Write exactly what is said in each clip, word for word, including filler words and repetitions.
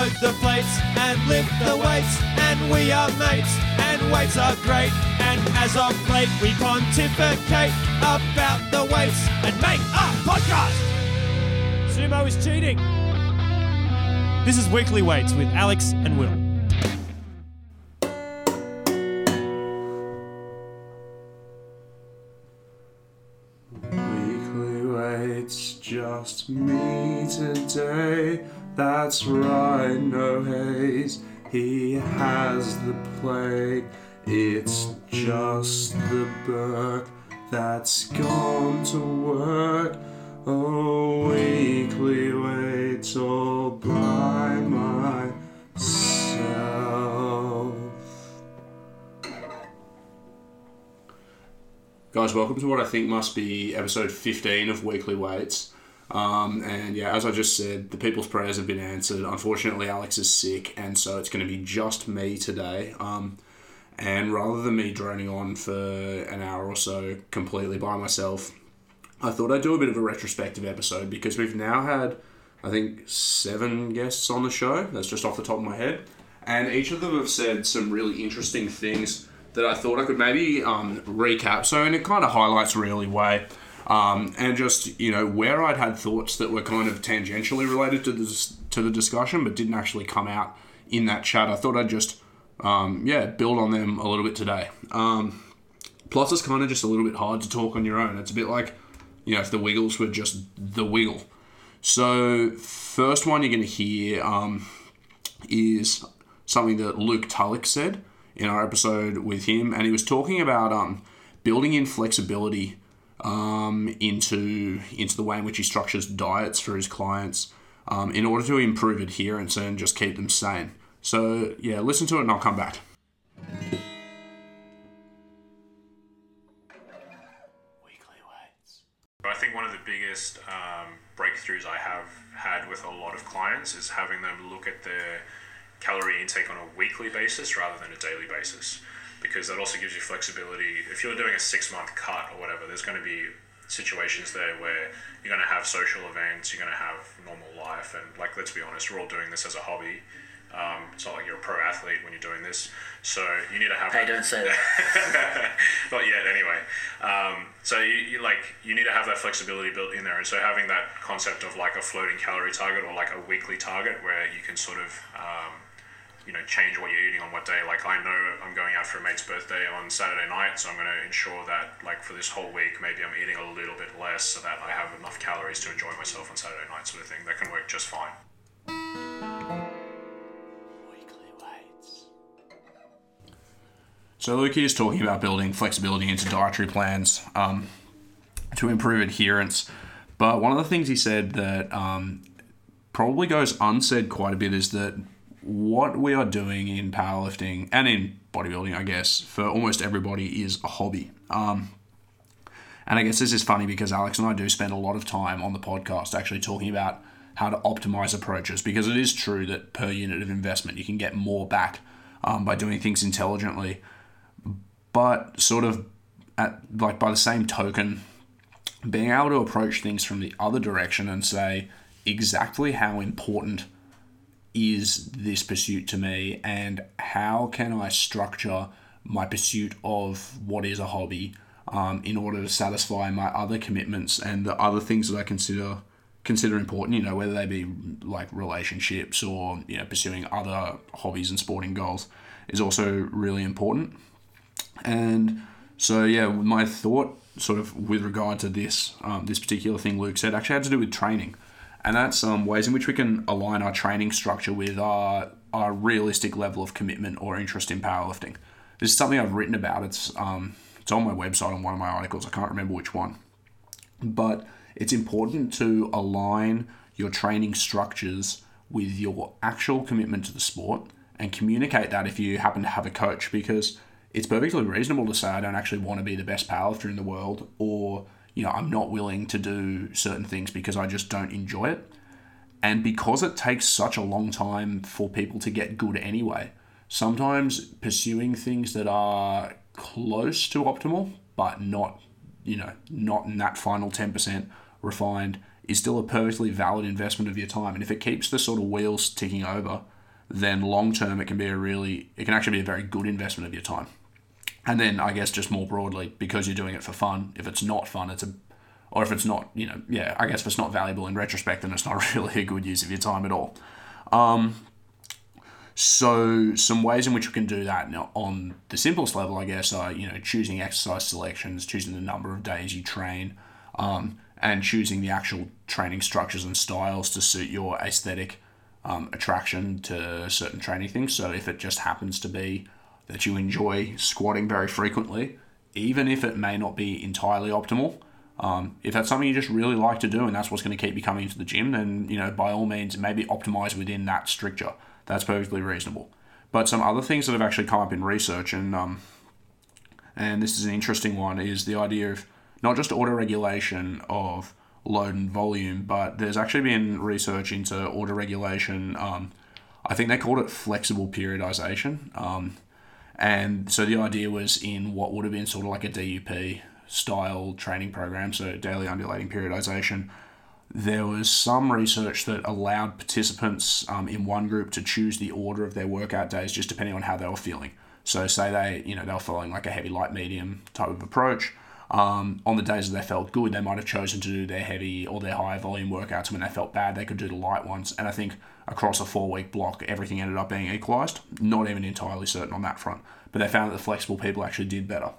load the plates and lift the weights, and we are mates, and weights are great. And as of late, we pontificate about the weights and make a podcast. Sumo is cheating. This is Weekly Weights with Alex and Will. Weekly Weights, just me today. That's right, no haze. He has the plague. It's just the Burke that's gone to work. Oh, Weekly Weights all by myself. Guys, welcome to what I think must be episode fifteen of Weekly Weights. Um, and yeah, as I just said, the people's prayers have been answered. Unfortunately, Alex is sick, and so it's going to be just me today. Um, and rather than me droning on for an hour or so completely by myself, I thought I'd do a bit of a retrospective episode because we've now had, I think, seven guests on the show. That's just off the top of my head. And each of them have said some really interesting things that I thought I could maybe um, recap. So, and it kind of highlights really way. Um, and just, you know, where I'd had thoughts that were kind of tangentially related to this, to the discussion, but didn't actually come out in that chat. I thought I'd just, um, yeah, build on them a little bit today. Um, plus, it's kind of just a little bit hard to talk on your own. It's a bit like, you know, if the Wiggles were just the Wiggle. So, first one you're going to hear um, is something that Luke Tulloch said in our episode with him, and he was talking about um, building in flexibility um, into into the way in which he structures diets for his clients um, in order to improve adherence and just keep them sane. So, yeah, listen to it and I'll come back. I think one of the biggest um, breakthroughs I have had with a lot of clients is having them look at their calorie intake on a weekly basis rather than a daily basis, because that also gives you flexibility. If you're doing a six-month cut or whatever, there's going to be situations there where you're going to have social events, you're going to have normal life, and like, let's be honest, we're all doing this as a hobby. Um, it's not like you're a pro athlete when you're doing this, so you need to have. Hey, don't say that. Not yet, anyway. Um, so you, you like you need to have that flexibility built in there, and so having that concept of like a floating calorie target or like a weekly target where you can sort of um, you know change what you're eating on what day. Like, I know I'm going out for a mate's birthday on Saturday night, so I'm going to ensure that like for this whole week maybe I'm eating a little bit less so that I have enough calories to enjoy myself on Saturday night, sort of thing. That can work just fine. So Luke is talking about building flexibility into dietary plans um, to improve adherence. But one of the things he said that um, probably goes unsaid quite a bit is that what we are doing in powerlifting and in bodybuilding, I guess, for almost everybody is a hobby. Um, and I guess this is funny because Alex and I do spend a lot of time on the podcast actually talking about how to optimize approaches, because it is true that per unit of investment you can get more back um, by doing things intelligently. But sort of at like by the same token, being able to approach things from the other direction and say exactly how important is this pursuit to me and how can I structure my pursuit of what is a hobby um, in order to satisfy my other commitments and the other things that I consider consider important, you know, whether they be like relationships or, you know, pursuing other hobbies and sporting goals is also really important. And so, yeah, my thought sort of with regard to this um, this particular thing Luke said actually had to do with training. And that's um, ways in which we can align our training structure with our, our realistic level of commitment or interest in powerlifting. This is something I've written about. It's, um, it's on my website on one of my articles. I can't remember which one. But it's important to align your training structures with your actual commitment to the sport and communicate that if you happen to have a coach, because it's perfectly reasonable to say I don't actually want to be the best powerlifter in the world, or, you know, I'm not willing to do certain things because I just don't enjoy it. And because it takes such a long time for people to get good anyway, sometimes pursuing things that are close to optimal, but not, you know, not in that final ten percent refined is still a perfectly valid investment of your time. And if it keeps the sort of wheels ticking over, then long term it can be a really, it can actually be a very good investment of your time. And then I guess just more broadly, because you're doing it for fun, if it's not fun, it's a, or if it's not, you know, yeah, I guess if it's not valuable in retrospect, then it's not really a good use of your time at all. Um, so some ways in which we can do that now on the simplest level, I guess, are, you know, choosing exercise selections, choosing the number of days you train, um, and choosing the actual training structures and styles to suit your aesthetic um, attraction to certain training things. So if it just happens to be that you enjoy squatting very frequently, even if it may not be entirely optimal, um, if that's something you just really like to do and that's what's going to keep you coming into the gym, then, you know, by all means, maybe optimize within that stricture. That's perfectly reasonable. But some other things that have actually come up in research, and um, and this is an interesting one, is the idea of not just auto-regulation of load and volume, but there's actually been research into auto-regulation. Um, I think they called it flexible periodization. Um, and so the idea was in what would have been sort of like a D U P style training program, so daily undulating periodization. There was some research that allowed participants um, in one group to choose the order of their workout days just depending on how they were feeling. So say they, you know, they were following like a heavy, light, medium type of approach. Um, on the days that they felt good, they might have chosen to do their heavy or their high volume workouts. When they felt bad, they could do the light ones. And I think across a four-week block, everything ended up being equalised. Not even entirely certain on that front. But they found that the flexible people actually did better.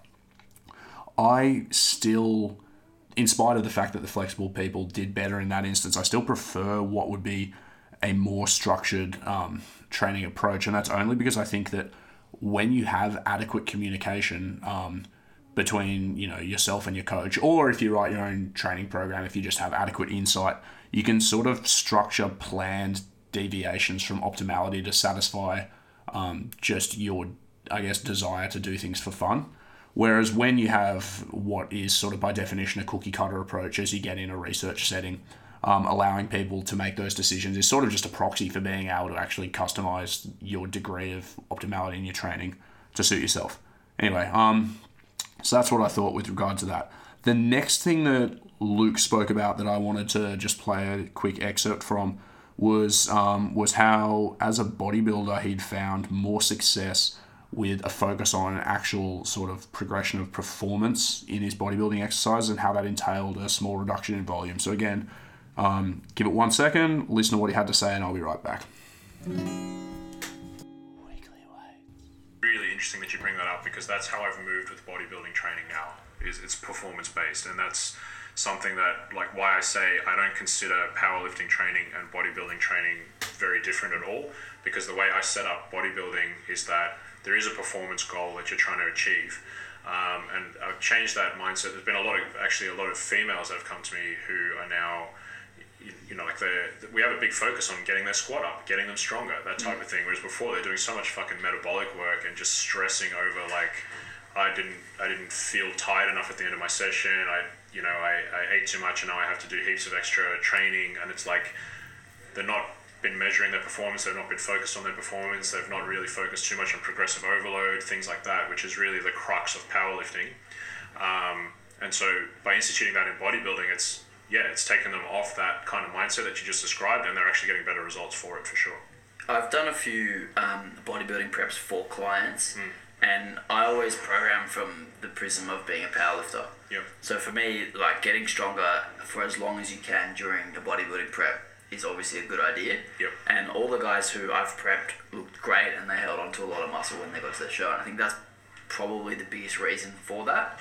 I still, in spite of the fact that the flexible people did better in that instance, I still prefer what would be a more structured um, training approach. And that's only because I think that when you have adequate communication um, between, you know, yourself and your coach, or if you write your own training program, if you just have adequate insight, you can sort of structure planned deviations from optimality to satisfy um, just your, I guess, desire to do things for fun. Whereas when you have what is sort of by definition a cookie cutter approach as you get in a research setting, um, allowing people to make those decisions is sort of just a proxy for being able to actually customize your degree of optimality in your training to suit yourself. Anyway, um, so that's what I thought with regard to that. The next thing that Luke spoke about that I wanted to just play a quick excerpt from was um, was how, as a bodybuilder, he'd found more success with a focus on an actual sort of progression of performance in his bodybuilding exercise and how that entailed a small reduction in volume. So again, um, give it one second, listen to what he had to say, and I'll be right back. Really interesting that you bring that up, because that's how I've moved with bodybuilding training now. Is it's performance based, and that's something that, like, why I say I don't consider powerlifting training and bodybuilding training very different at all, because the way I set up bodybuilding is that there is a performance goal that you're trying to achieve. Um, and I've changed that mindset. There's been a lot of, actually a lot of females that have come to me who are now, you, you know, like they we have a big focus on getting their squat up, getting them stronger, that type of thing. Whereas before they're doing so much fucking metabolic work and just stressing over, like, I didn't, I didn't feel tired enough at the end of my session. I, you know, I, I ate too much and now I have to do heaps of extra training. And it's like, they're not been measuring their performance, they've not been focused on their performance, they've not really focused too much on progressive overload, things like that, which is really the crux of powerlifting. Um, and so by instituting that in bodybuilding, it's, yeah, it's taken them off that kind of mindset that you just described, and they're actually getting better results for it, for sure. I've done a few um, bodybuilding preps for clients, mm. and I always program from the prism of being a powerlifter. Yep. So for me, like, getting stronger for as long as you can during a bodybuilding prep is obviously a good idea. Yep. And all the guys who I've prepped looked great, and they held on to a lot of muscle when they got to their show. And I think that's probably the biggest reason for that.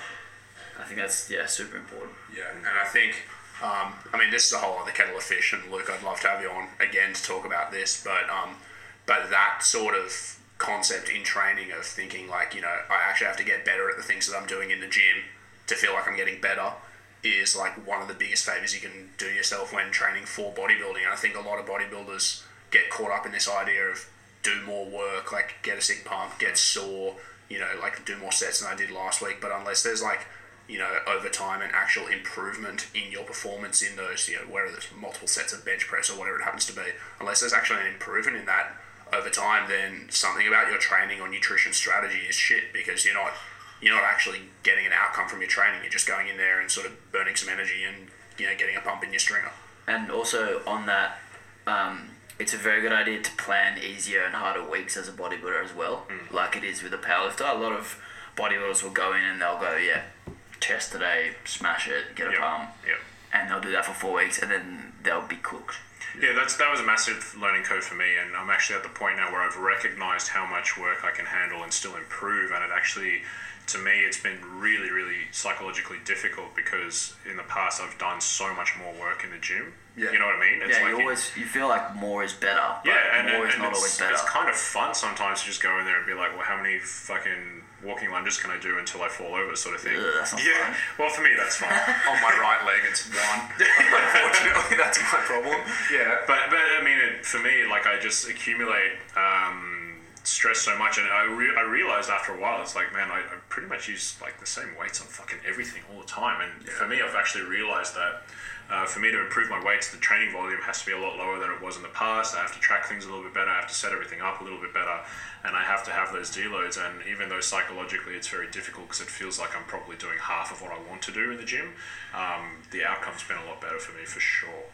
I think that's, yeah, super important. Yeah, and I think, um, I mean, this is a whole other kettle of fish, and Luke, I'd love to have you on again to talk about this, but um, but that sort of concept in training of thinking, like, you know, I actually have to get better at the things that I'm doing in the gym to feel like I'm getting better, is like one of the biggest favors you can do yourself when training for bodybuilding. And I think a lot of bodybuilders get caught up in this idea of do more work, like get a sick pump, get sore, you know, like do more sets than I did last week. But unless there's like, you know, over time an actual improvement in your performance in those, you know, whether there's multiple sets of bench press or whatever it happens to be, unless there's actually an improvement in that over time, then something about your training or nutrition strategy is shit, because you're not you're not actually getting an outcome from your training. You're just going in there and sort of burning some energy and, you know, getting a pump in your stringer. And also on that, um, it's a very good idea to plan easier and harder weeks as a bodybuilder as well, mm. like it is with a powerlifter. A lot of bodybuilders will go in and they'll go, yeah, chest today, smash it, get a yep. palm, yep. and they'll do that for four weeks, and then they'll be cooked. Yeah, that's that was a massive learning curve for me, and I'm actually at the point now where I've recognised how much work I can handle and still improve, and it actually, to me, it's been really, really psychologically difficult because in the past I've done so much more work in the gym. Yeah. You know what I mean? It's yeah, like you always you feel like more is better. But yeah, and, more and, is and not it's, always better. It's kind of fun sometimes to just go in there and be like, well, how many fucking walking lunges can I do until I fall over, sort of thing. Ugh, that's not yeah, fun. Well, for me, that's fine. On my right leg, it's one. Unfortunately, that's my problem. Yeah. But, but I mean, it, for me, like, I just accumulate um, stress so much, and I, re- I realized after a while, it's like, man, I, I pretty much use, like, the same weights on fucking everything all the time, and yeah. for me, I've actually realized that Uh, for me to improve my weights, the training volume has to be a lot lower than it was in the past. I have to track things a little bit better. I have to set everything up a little bit better, and I have to have those deloads. And even though psychologically it's very difficult because it feels like I'm probably doing half of what I want to do in the gym, um, the outcome's been a lot better for me for sure.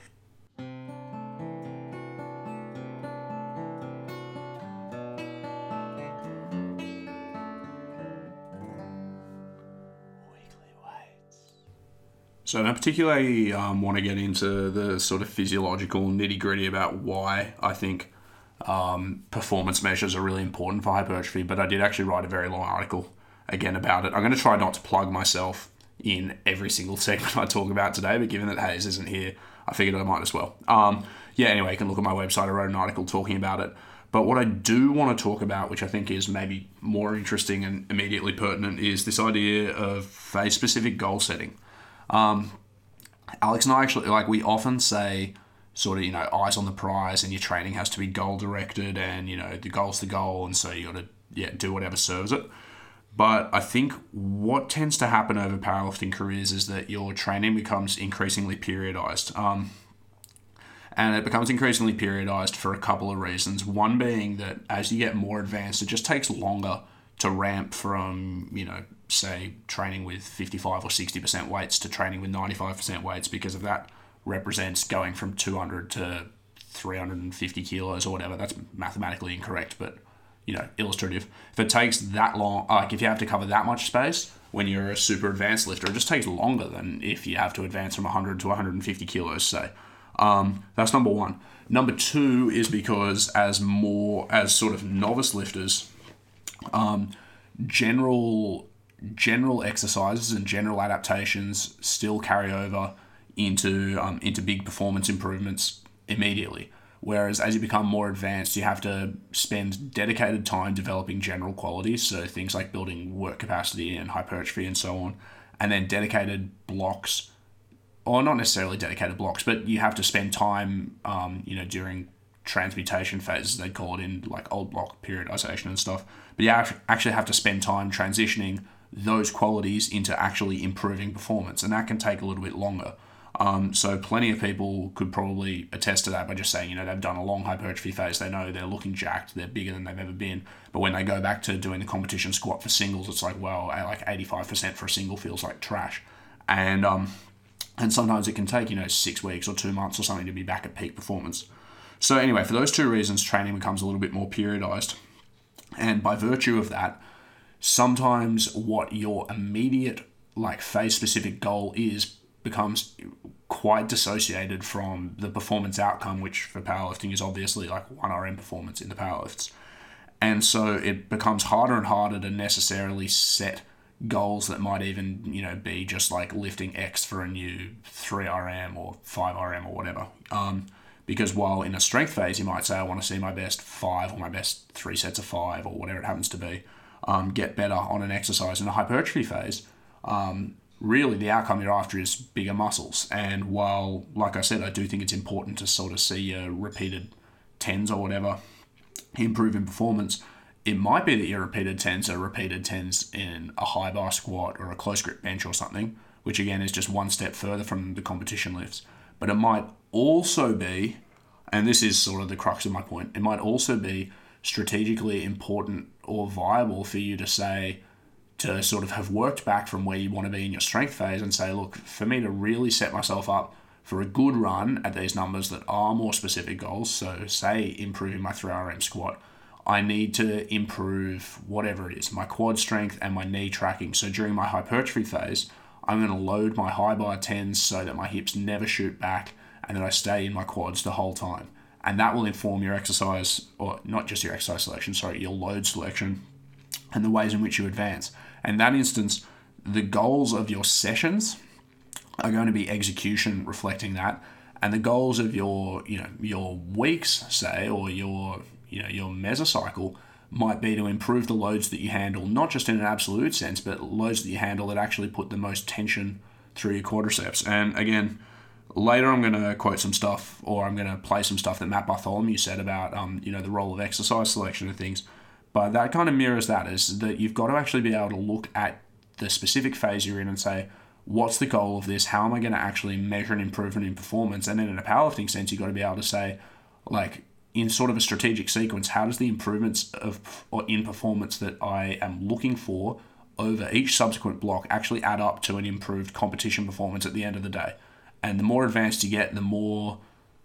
So I don't particularly um, want to get into the sort of physiological nitty-gritty about why I think um, performance measures are really important for hypertrophy, but I did actually write a very long article, again, about it. I'm going to try not to plug myself in every single segment I talk about today, but given that Hayes isn't here, I figured I might as well. Um, yeah, anyway, you can look at my website. I wrote an article talking about it. But what I do want to talk about, which I think is maybe more interesting and immediately pertinent, is this idea of phase-specific goal setting. Um, Alex and I actually, like, we often say sort of, you know, eyes on the prize, and your training has to be goal directed, and, you know, the goal's the goal, and so you got to, yeah, do whatever serves it. But I think what tends to happen over powerlifting careers is that your training becomes increasingly periodized. Um, and it becomes increasingly periodized for a couple of reasons. One being that as you get more advanced, it just takes longer to ramp from, you know, say training with fifty-five or sixty percent weights to training with ninety-five percent weights, because of that represents going from two hundred to three hundred fifty kilos or whatever. That's mathematically incorrect, but, you know, illustrative. If it takes that long, like if you have to cover that much space when you're a super advanced lifter, it just takes longer than if you have to advance from one hundred to one hundred fifty kilos, say. Um, that's number one. Number two is because as more, as sort of novice lifters, um, general general exercises and general adaptations still carry over into um, into big performance improvements immediately. Whereas as you become more advanced, you have to spend dedicated time developing general qualities, so things like building work capacity and hypertrophy and so on, and then dedicated blocks, or not necessarily dedicated blocks, but you have to spend time, um, you know, during transmutation phases, they'd call it, in like old block periodization and stuff. But you actually have to spend time transitioning those qualities into actually improving performance, and that can take a little bit longer. Um, so plenty of people could probably attest to that by just saying, you know, they've done a long hypertrophy phase, they know they're looking jacked, they're bigger than they've ever been, but when they go back to doing the competition squat for singles, it's like, well, like eighty-five percent for a single feels like trash. And um, and sometimes it can take, you know, six weeks or two months or something to be back at peak performance. So anyway, for those two reasons, training becomes a little bit more periodized. And by virtue of that, sometimes what your immediate, like, phase-specific goal is becomes quite dissociated from the performance outcome, which for powerlifting is obviously like one R M performance in the powerlifts. And so it becomes harder and harder to necessarily set goals that might even, you know, be just like lifting X for a new three R M or five R M or whatever. Um, because while in a strength phase, you might say, I want to see my best five or my best three sets of five or whatever it happens to be, um, get better on an exercise. In a hypertrophy phase, um, really the outcome you're after is bigger muscles. And while, like I said, I do think it's important to sort of see your repeated tens or whatever improve in performance, it might be that your repeated tens are repeated tens in a high bar squat or a close grip bench or something, which again is just one step further from the competition lifts. But it might also be, and this is sort of the crux of my point, it might also be strategically important or viable for you to say, to sort of have worked back from where you want to be in your strength phase and say, look, for me to really set myself up for a good run at these numbers that are more specific goals, so say improving my three R M squat, I need to improve whatever it is, my quad strength and my knee tracking. So during my hypertrophy phase, I'm going to load my high bar tens so that my hips never shoot back and that I stay in my quads the whole time. And that will inform your exercise, or not just your exercise selection, sorry, your load selection and the ways in which you advance. And in that instance, the goals of your sessions are going to be execution reflecting that. And the goals of your, you know, your weeks, say, or your, you know, your mesocycle might be to improve the loads that you handle, not just in an absolute sense, but loads that you handle that actually put the most tension through your quadriceps. And again, later I'm going to quote some stuff, or I'm going to play some stuff that Matt Bartholomew said about, um, you know, the role of exercise selection and things. But that kind of mirrors that, is that you've got to actually be able to look at the specific phase you're in and say, what's the goal of this? How am I going to actually measure an improvement in performance? And then in a powerlifting sense, you've got to be able to say, like, in sort of a strategic sequence, how does the improvements of or in performance that I am looking for over each subsequent block actually add up to an improved competition performance at the end of the day? And the more advanced you get, the more,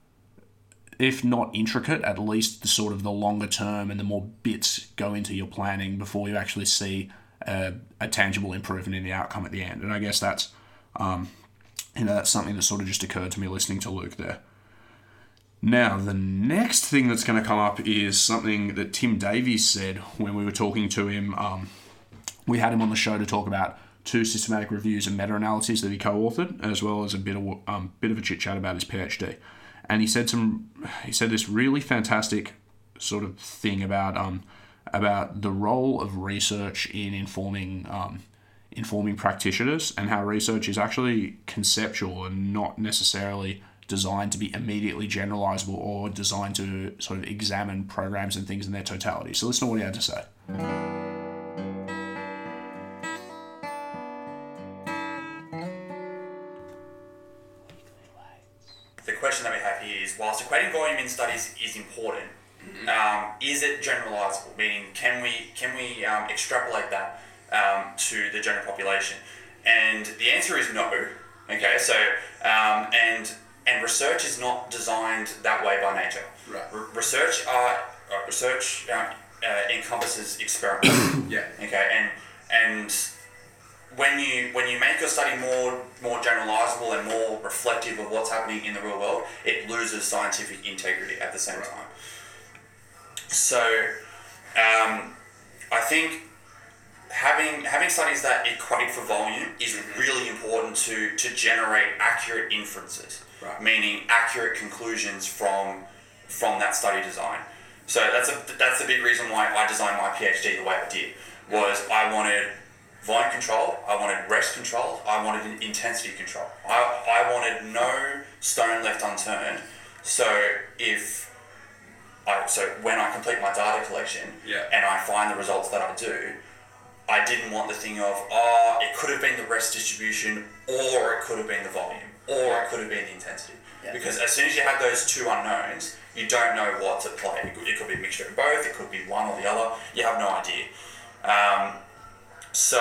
if not intricate, at least the sort of the longer term and the more bits go into your planning before you actually see a, a tangible improvement in the outcome at the end. And I guess that's, um, you know, that's something that sort of just occurred to me listening to Luke there. Now, the next thing that's going to come up is something that Tim Davies said when we were talking to him. Um, we had him on the show to talk about two systematic reviews and meta-analyses that he co-authored, as well as a bit of um, bit of a chit-chat about his PhD. And he said some, he said this really fantastic sort of thing about um, about the role of research in informing um, informing practitioners, and how research is actually conceptual and not necessarily designed to be immediately generalizable or designed to sort of examine programs and things in their totality. So listen to what he had to say. The question that we have here is, whilst equating volume in studies is important, um, is it generalizable? Meaning, can we can we um, extrapolate that um, to the general population? And the answer is no. Okay, so um, and And research is not designed that way by nature. Right. Re- research uh, uh, research uh, uh, encompasses experiment. Yeah. Okay, and and when you when you make your study more more generalizable and more reflective of what's happening in the real world, it loses scientific integrity at the same Right. time. So, um, I think having having studies that equate for volume is really important to to generate accurate inferences. Right. Meaning accurate conclusions from from that study design. So that's a that's the big reason why I designed my PhD the way I did. Was I wanted volume control, I wanted rest control, I wanted intensity control. I, I wanted no stone left unturned. So if I so when I complete my data collection Yeah. and I find the results that I do, I didn't want the thing of, oh, it could have been the rest distribution, or it could have been the volume, or it could have been the intensity. Yeah. Because as soon as you have those two unknowns, you don't know what's at play. It could, it could be a mixture of both, it could be one or the other, you have no idea. Um, so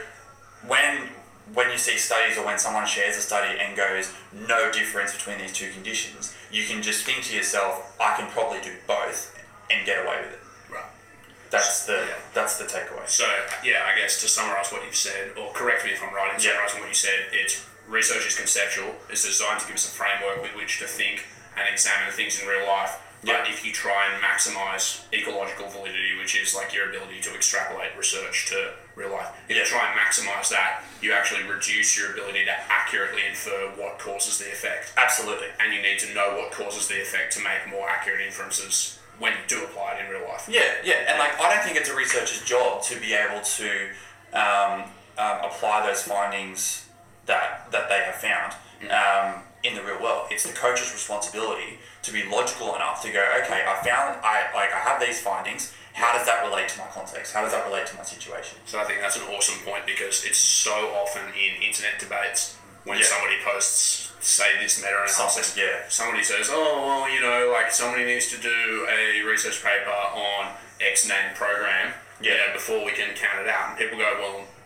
when when you see studies, or when someone shares a study and goes, no difference between these two conditions, you can just think to yourself, I can probably do both and get away with it. Right. That's the Yeah. that's the takeaway. So, yeah, I guess to summarise what you've said, or correct me if I'm right in Yeah. summarising what you said, it's research is conceptual. It's designed to give us a framework with which to think and examine things in real life. But Yeah. if you try and maximise ecological validity, which is like your ability to extrapolate research to real life, if Yeah. you try and maximise that, you actually reduce your ability to accurately infer what causes the effect. Absolutely. And you need to know what causes the effect to make more accurate inferences when you do apply it in real life. Yeah, yeah, and like I don't think it's a researcher's job to be able to um, um, apply those findings that that they have found um, in the real world. It's the coach's responsibility to be logical enough to go, okay, I found I like I have these findings. How does that relate to my context? How does that relate to my situation? So I think that's an awesome point, because it's so often in internet debates when Yeah. somebody posts, say, this meta-analysis, Something, yeah. somebody says, oh, well, you know, like somebody needs to do a research paper on X named program Yeah. you know, before we can count it out. And people go, well,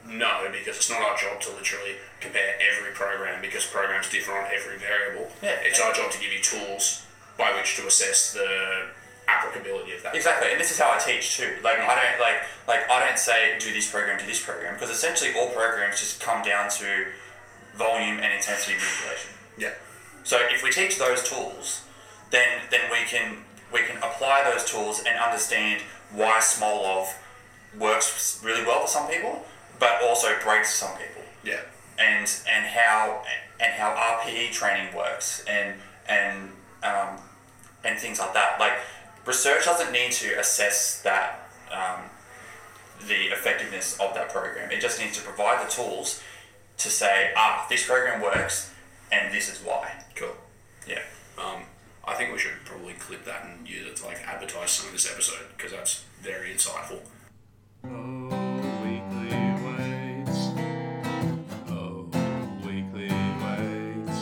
No, because it's not our job to literally compare every program because programs differ on every variable. Yeah. It's our job to give you tools by which to assess the applicability of that. Exactly, and this is how I teach too. Like I don't like like I don't say do this program, do this program, because essentially all programs just come down to volume and intensity manipulation. Yeah. So if we teach those tools, then then we can we can apply those tools and understand why Smolov works really well for some people, but also breaks some people. Yeah. And and how and how R P E training works and and um, and things like that. Like research doesn't need to assess that um, the effectiveness of that program. It just needs to provide the tools to say, ah, this program works, and this is why. Cool. Yeah. Um, I think we should probably clip that and use it to like advertise some of this episode because that's very insightful. Oh, weekly weights. Oh, weekly weights.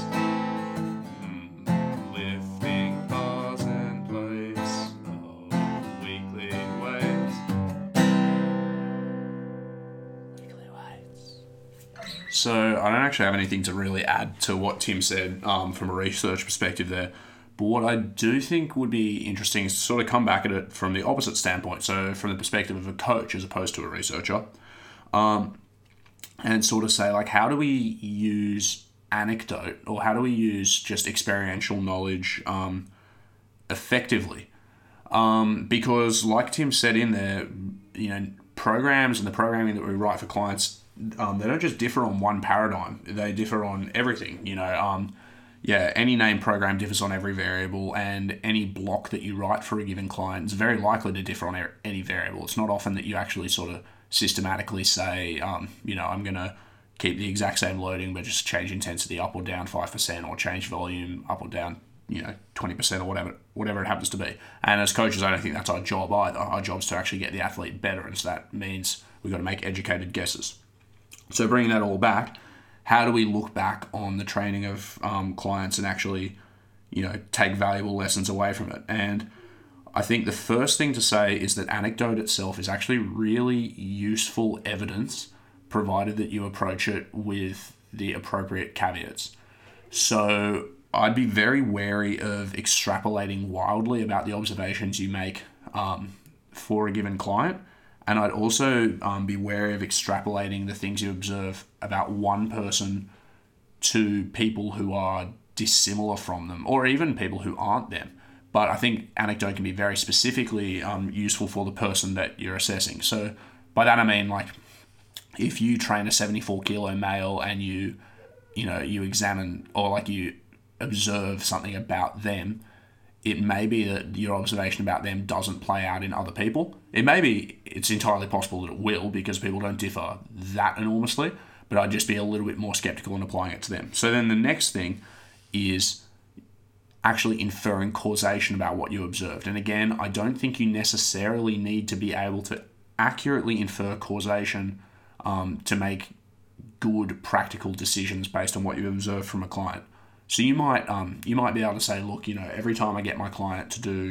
Mm, lifting bars and plates. Oh, weekly weights. Weekly weights. So I don't actually have anything to really add to what Tim said um, from a research perspective there. But what I do think would be interesting is to sort of come back at it from the opposite standpoint, so from the perspective of a coach as opposed to a researcher, um, and sort of say, like, how do we use anecdote or how do we use just experiential knowledge um, effectively? Um, because like Tim said in there, you know, programs and the programming that we write for clients, um, they don't just differ on one paradigm, they differ on everything, you know. Um, Yeah, any name program differs on every variable, and any block that you write for a given client is very likely to differ on any variable. It's not often that you actually sort of systematically say, um, you know, I'm going to keep the exact same loading, but just change intensity up or down five percent, or change volume up or down, you know, twenty percent, or whatever whatever it happens to be. And as coaches, I don't think that's our job either. Our job is to actually get the athlete better, and so that means we've got to make educated guesses. So bringing that all back, how do we look back on the training of um, clients and actually, you know, take valuable lessons away from it? And I think the first thing to say is that anecdote itself is actually really useful evidence, provided that you approach it with the appropriate caveats. So I'd be very wary of extrapolating wildly about the observations you make um, for a given client. And I'd also um, be wary of extrapolating the things you observe about one person to people who are dissimilar from them, or even people who aren't them. But I think anecdote can be very specifically um, useful for the person that you're assessing. So by that I mean, like, if you train a seventy-four kilo male and you, you know, you examine or like you observe something about them, it may be that your observation about them doesn't play out in other people. It may be, it's entirely possible that it will, because people don't differ that enormously, but I'd just be a little bit more skeptical in applying it to them. So then the next thing is actually inferring causation about what you observed. And again, I don't think you necessarily need to be able to accurately infer causation um, to make good practical decisions based on what you observed from a client. So you might um, you might be able to say, look, you know, every time I get my client to do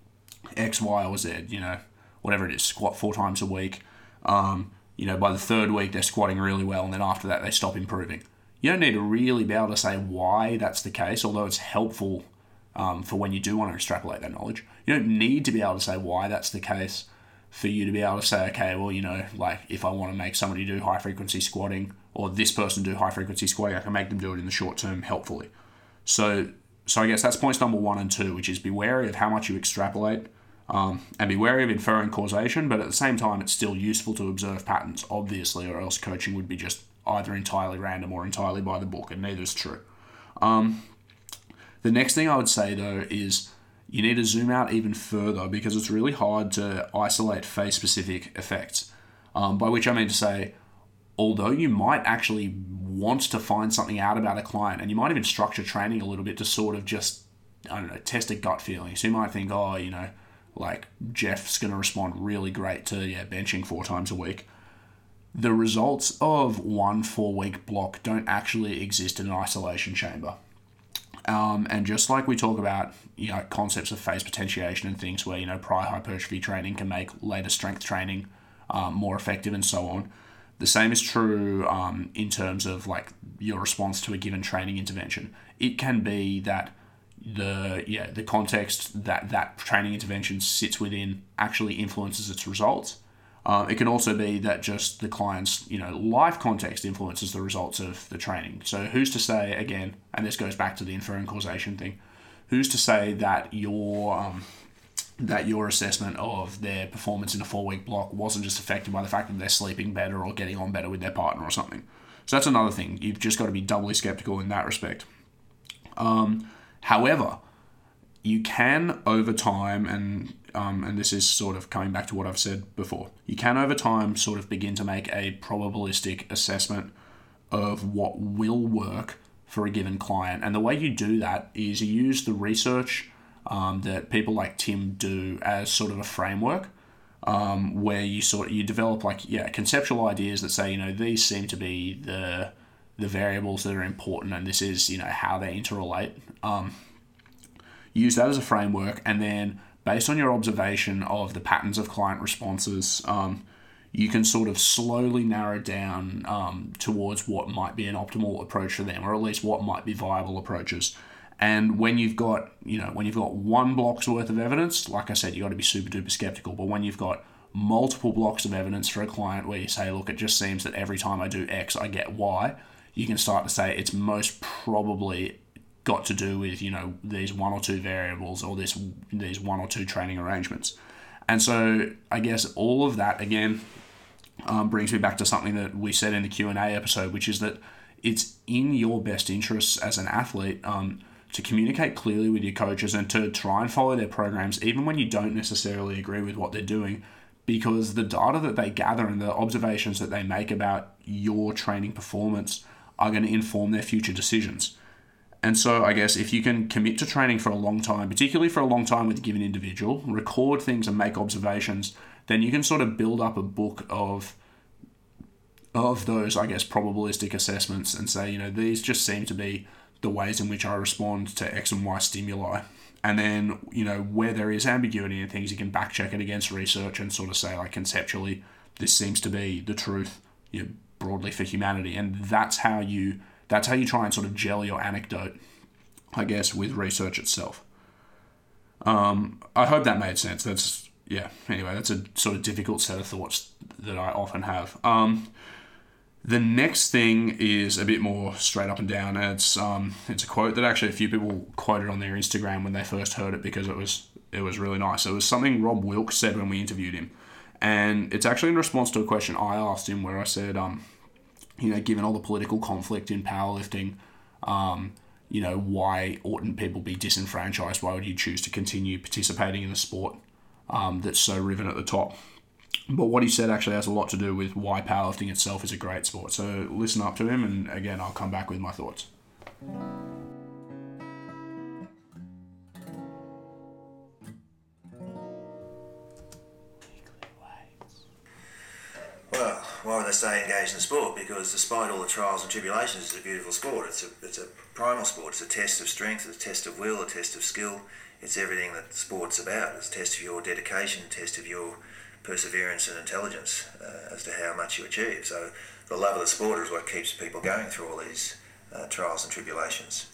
X, Y, or Z, you know, whatever it is, squat four times a week, um, you know, by the third week they're squatting really well, and then after that they stop improving. You don't need to really be able to say why that's the case, although it's helpful um, for when you do want to extrapolate that knowledge. You don't need to be able to say why that's the case for you to be able to say, okay, well, you know, like if I want to make somebody do high frequency squatting, or this person do high frequency squatting, I can make them do it in the short term helpfully. So so I guess that's points number one and two, which is be wary of how much you extrapolate um, and be wary of inferring causation, but at the same time, it's still useful to observe patterns, obviously, or else coaching would be just either entirely random or entirely by the book, and neither is true. Um, the next thing I would say, though, is you need to zoom out even further, because it's really hard to isolate phase-specific effects, um, by which I mean to say, although you might actually want to find something out about a client, and you might even structure training a little bit to sort of just, I don't know, test a gut feeling. So you might think, oh, you know, like Jeff's going to respond really great to yeah benching four times a week. The results of one four-week block don't actually exist in an isolation chamber. Um, and just like we talk about, you know, concepts of phase potentiation and things where, you know, prior hypertrophy training can make later strength training um, more effective and so on, The same is true um, in terms of like your response to a given training intervention. It can be that the yeah the context that that training intervention sits within actually influences its results. Um, it can also be that just the client's you know life context influences the results of the training. So who's to say again, and this goes back to the inferring causation thing, who's to say that your um, that your assessment of their performance in a four-week block wasn't just affected by the fact that they're sleeping better or getting on better with their partner or something. So that's another thing. You've just got to be doubly skeptical in that respect. Um, however, you can over time, and um, and this is sort of coming back to what I've said before, you can over time sort of begin to make a probabilistic assessment of what will work for a given client. And the way you do that is you use the research um, that people like Tim do as sort of a framework, um, where you sort you develop like yeah conceptual ideas that say you know these seem to be the the variables that are important, and this is you know how they interrelate. Um, use that as a framework, and then based on your observation of the patterns of client responses, um, you can sort of slowly narrow down um, towards what might be an optimal approach for them, or at least what might be viable approaches. And when you've got, you know, when you've got one block's worth of evidence, like I said, you got to be super duper skeptical. But when you've got multiple blocks of evidence for a client where you say, look, it just seems that every time I do X, I get Y, you can start to say it's most probably got to do with, you know, these one or two variables or this these one or two training arrangements. And so I guess all of that, again, um, brings me back to something that we said in the Q and A episode, which is that it's in your best interests as an athlete um, to communicate clearly with your coaches and to try and follow their programs, even when you don't necessarily agree with what they're doing, because the data that they gather and the observations that they make about your training performance are going to inform their future decisions. And so I guess if you can commit to training for a long time, particularly for a long time with a given individual, record things and make observations, then you can sort of build up a book of of those, I guess, probabilistic assessments and say, you know, these just seem to be the ways in which I respond to X and Y stimuli. And then, you know, where there is ambiguity in things, you can back check it against research and sort of say, like, conceptually, this seems to be the truth, you know, broadly for humanity. And that's how you That's how you try and sort of gel your anecdote, I guess, with research itself. Um, I hope that made sense. That's, yeah, anyway, that's a sort of difficult set of thoughts that I often have. Um, the next thing is a bit more straight up and down. And it's um, it's a quote that actually a few people quoted on their Instagram when they first heard it because it was it was really nice. It was something Rob Wilkes said when we interviewed him. And it's actually in response to a question I asked him where I said, um, you know, given all the political conflict in powerlifting, um, you know, why oughtn't people be disenfranchised? Why would you choose to continue participating in a sport um, that's so riven at the top? But what he said actually has a lot to do with why powerlifting itself is a great sport. So listen up to him, and again, I'll come back with my thoughts. Well, why would they stay engaged in sport? Because despite all the trials and tribulations, it's a beautiful sport. It's a it's a primal sport. It's a test of strength, it's a test of will, a test of skill. It's everything that sport's about. It's a test of your dedication, a test of your perseverance and intelligence uh, as to how much you achieve. So the love of the sport is what keeps people going through all these uh, trials and tribulations.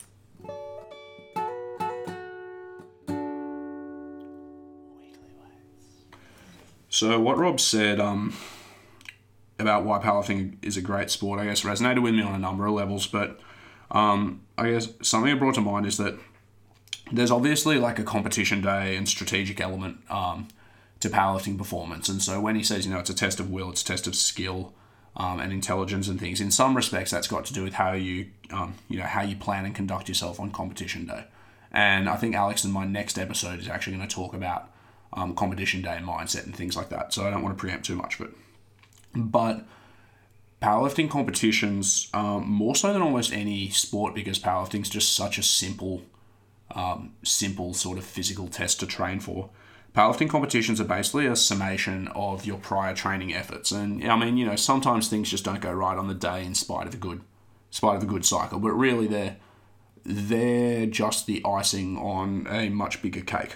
So what Rob said um, about why powerlifting is a great sport, I guess, resonated with me on a number of levels. But um, I guess something that brought to mind is that there's obviously like a competition day and strategic element um, to powerlifting performance. And so when he says, you know, it's a test of will, it's a test of skill um, and intelligence and things, in some respects that's got to do with how you, um, you know, how you plan and conduct yourself on competition day. And I think Alex in my next episode is actually going to talk about um, competition day mindset and things like that. So I don't want to preempt too much, but but powerlifting competitions, um, more so than almost any sport, because powerlifting is just such a simple Um, simple sort of physical test to train for. Powerlifting competitions are basically a summation of your prior training efforts, and I mean, you know, sometimes things just don't go right on the day in spite of a good, in spite of a good cycle. But really, they're they're just the icing on a much bigger cake.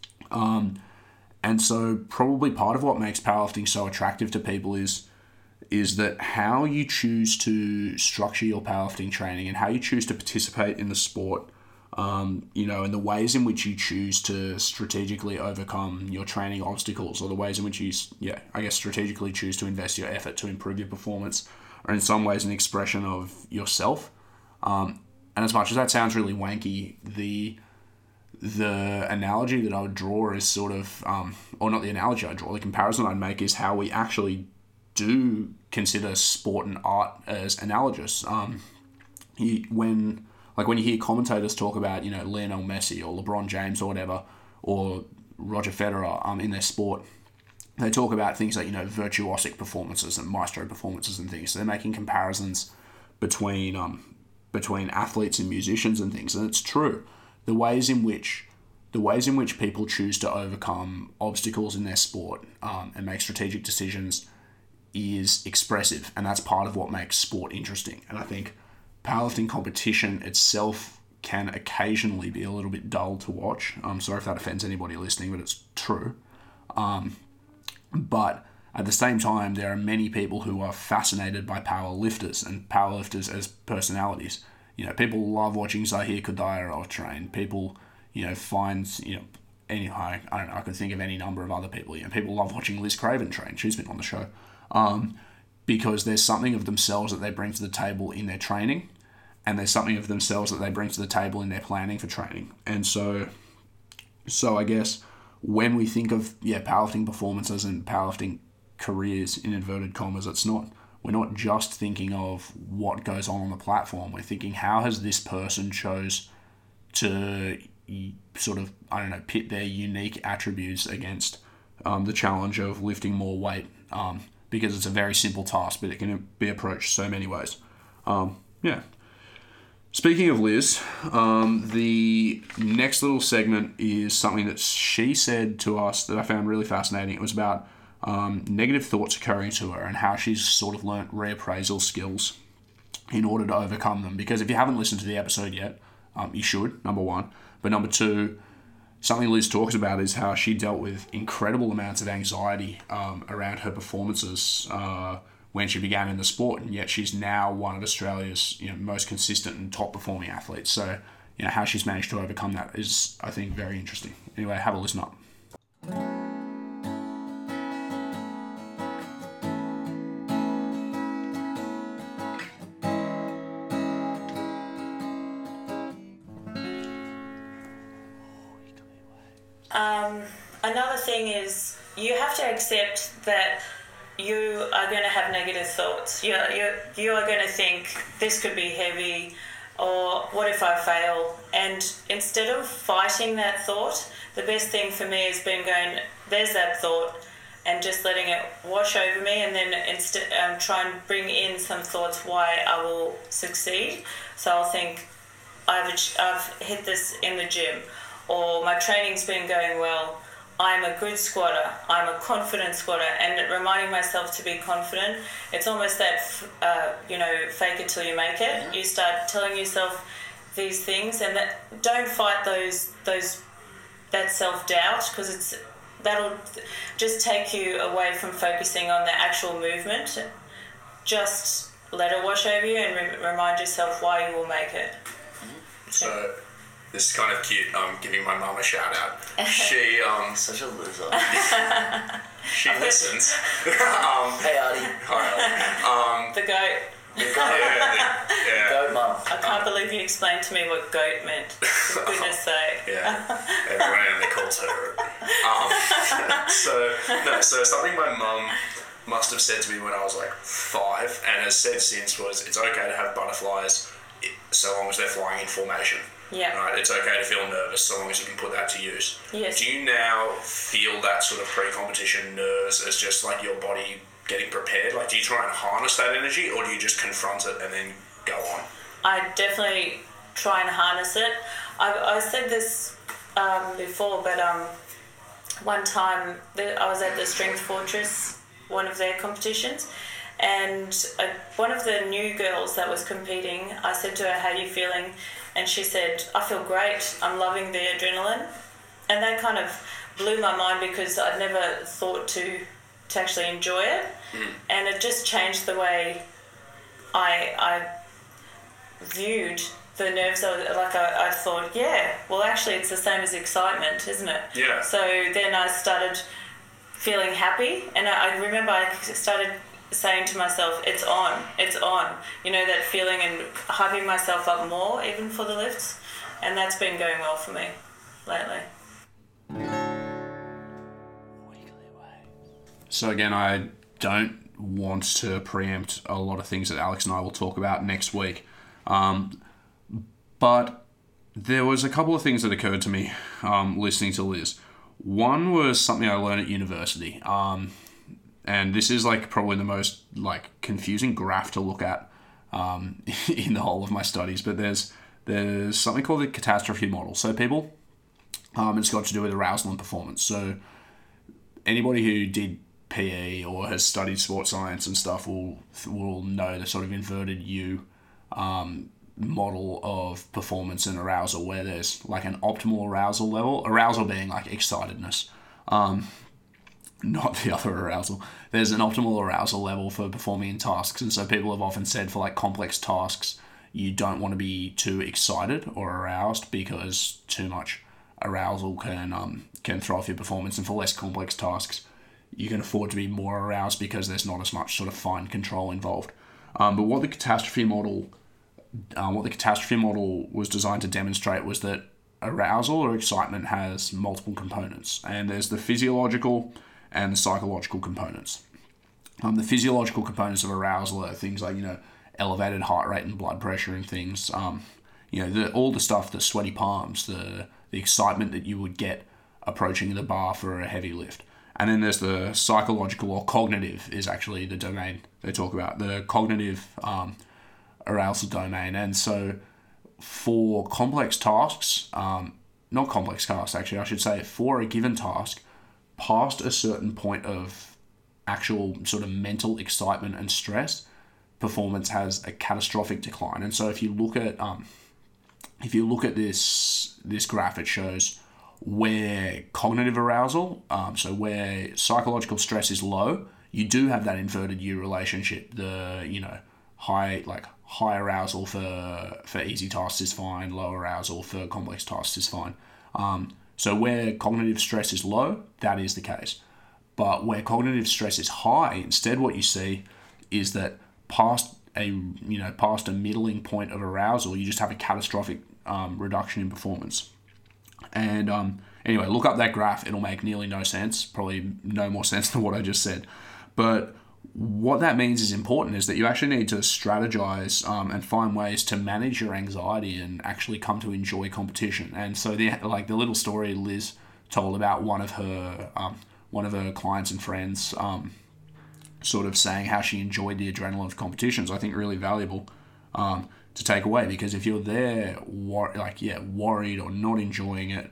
Um, and so probably part of what makes powerlifting so attractive to people is is that how you choose to structure your powerlifting training and how you choose to participate in the sport, um, you know, and the ways in which you choose to strategically overcome your training obstacles, or the ways in which you, yeah, I guess strategically choose to invest your effort to improve your performance, are in some ways an expression of yourself. Um, and as much as that sounds really wanky, the the analogy that I would draw is sort of, um, or not the analogy I draw, the comparison I'd make is how we actually do consider sport and art as analogous. Um, you, when like when you hear commentators talk about, you know, Lionel Messi or LeBron James or whatever, or Roger Federer um, in their sport, they talk about things like, you know, virtuosic performances and maestro performances and things. So they're making comparisons between um, between athletes and musicians and things, and it's true. The ways in which the ways in which people choose to overcome obstacles in their sport um, and make strategic decisions is expressive, and that's part of what makes sport interesting. And I think powerlifting competition itself can occasionally be a little bit dull to watch. I'm sorry if that offends anybody listening, but it's true. Um, but at the same time, there are many people who are fascinated by powerlifters and powerlifters as personalities. You know, people love watching Zahir Kudairov train. People, you know, find, you know, any, I, I don't know, I could think of any number of other people. You know, people love watching Liz Craven train. She's been on the show. Um, because there's something of themselves that they bring to the table in their training, and there's something of themselves that they bring to the table in their planning for training. And so, so I guess when we think of, yeah, powerlifting performances and powerlifting careers in inverted commas, it's not, we're not just thinking of what goes on on the platform. We're thinking, how has this person chose to sort of, I don't know, pit their unique attributes against um, the challenge of lifting more weight, um, because it's a very simple task, but it can be approached so many ways. Um, yeah. Speaking of Liz, um, the next little segment is something that she said to us that I found really fascinating. It was about um, negative thoughts occurring to her and how she's sort of learnt reappraisal skills in order to overcome them. Because if you haven't listened to the episode yet, um, you should, number one. But number two, something Liz talks about is how she dealt with incredible amounts of anxiety um, around her performances uh, when she began in the sport, and yet she's now one of Australia's, you know, most consistent and top performing athletes. So, you know, how she's managed to overcome that is, I think, very interesting. Anyway, have a listen up. Um, another thing is you have to accept that you are going to have negative thoughts. You you you are going to think this could be heavy, or what if I fail? And instead of fighting that thought, the best thing for me has been going, there's that thought, and just letting it wash over me, and then instead um, try and bring in some thoughts why I will succeed. So I'll think, I've I've hit this in the gym, or my training's been going well. I'm a good squatter, I'm a confident squatter, and reminding myself to be confident. It's almost that, uh, you know, fake it till you make it. Mm-hmm. You start telling yourself these things, and that don't fight those those that self-doubt, because it's that'll just take you away from focusing on the actual movement. Just let it wash over you and re- remind yourself why you will make it. Mm-hmm. So. This is kind of cute. I'm giving my mum a shout out. She um such a loser. She listens. um, hey Artie. Hi. Um, the goat. The goat. Yeah, yeah. Goat mum. I can't um, believe you explained to me what goat meant. For goodness sake. Yeah. Everyone only calls her. Um, so no. So something my mum must have said to me when I was like five, and has said since, was it's okay to have butterflies so long as they're flying in formation. Yeah. Right. It's okay to feel nervous so long as you can put that to use. Yes. Do you now feel that sort of pre-competition nerves as just like your body getting prepared? Like, do you try and harness that energy, or do you just confront it and then go on? I definitely try and harness it. I I said this um, before, but um, one time I was at the Strength Fortress, one of their competitions, and uh, one of the new girls that was competing, I said to her, "How are you feeling?" And she said, "I feel great. I'm loving the adrenaline." And that kind of blew my mind, because I'd never thought to to actually enjoy it, mm. and it just changed the way I I viewed the nerves. Like I, I thought, yeah, well actually it's the same as excitement, isn't it? Yeah. So then I started feeling happy, and I, I remember I started saying to myself, it's on, it's on. You know, that feeling, and hyping myself up more even for the lifts, and that's been going well for me lately. So again, I don't want to preempt a lot of things that Alex and I will talk about next week. Um, but there was a couple of things that occurred to me um, listening to Liz. One was something I learned at university. Um, and this is like probably the most like confusing graph to look at um, in the whole of my studies. But there's there's something called the catastrophe model. So people, um, it's got to do with arousal and performance. So anybody who did P E or has studied sports science and stuff will will know the sort of inverted U um, model of performance and arousal, where there's like an optimal arousal level, arousal being like excitedness, um, not the other arousal. There's an optimal arousal level for performing in tasks, and so people have often said for like complex tasks, you don't want to be too excited or aroused because too much arousal can um, can throw off your performance, and for less complex tasks, you can afford to be more aroused because there's not as much sort of fine control involved. Um, but what the catastrophe model, uh, what the catastrophe model was designed to demonstrate was that arousal or excitement has multiple components, and there's the physiological and the psychological components. Um, the physiological components of arousal are things like, you know, elevated heart rate and blood pressure and things. Um, you know, the, all the stuff, the sweaty palms, the the excitement that you would get approaching the bar for a heavy lift. And then there's the psychological or cognitive is actually the domain they talk about, the cognitive um, arousal domain. And so for complex tasks, um, not complex tasks actually, I should say, for a given task, past a certain point of actual sort of mental excitement and stress, performance has a catastrophic decline. And so if you look at um, if you look at this this graph, it shows where cognitive arousal, um, so where psychological stress is low, you do have that inverted U relationship. The, you know, high like high arousal for for easy tasks is fine, low arousal for complex tasks is fine. Um, so where cognitive stress is low, that is the case. But where cognitive stress is high, instead what you see is that past a you know past a middling point of arousal, you just have a catastrophic um, reduction in performance. And um, anyway, look up that graph. It'll make nearly no sense, probably no more sense than what I just said. But what that means is important is that you actually need to strategize um, and find ways to manage your anxiety and actually come to enjoy competition. And so the like the little story Liz told about one of her um, one of her clients and friends um, sort of saying how she enjoyed the adrenaline of competitions, I think really valuable um, to take away, because if you're there wor- like yeah worried or not enjoying it,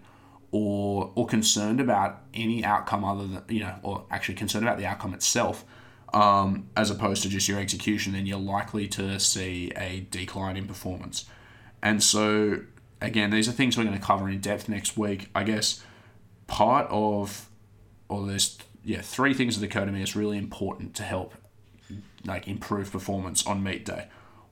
or or concerned about any outcome other than, you know, or actually concerned about the outcome itself, um, as opposed to just your execution, then you're likely to see a decline in performance. And so again, these are things we're going to cover in depth next week. I guess part of, or there's yeah three things that occur to me is really important to help like improve performance on meet day.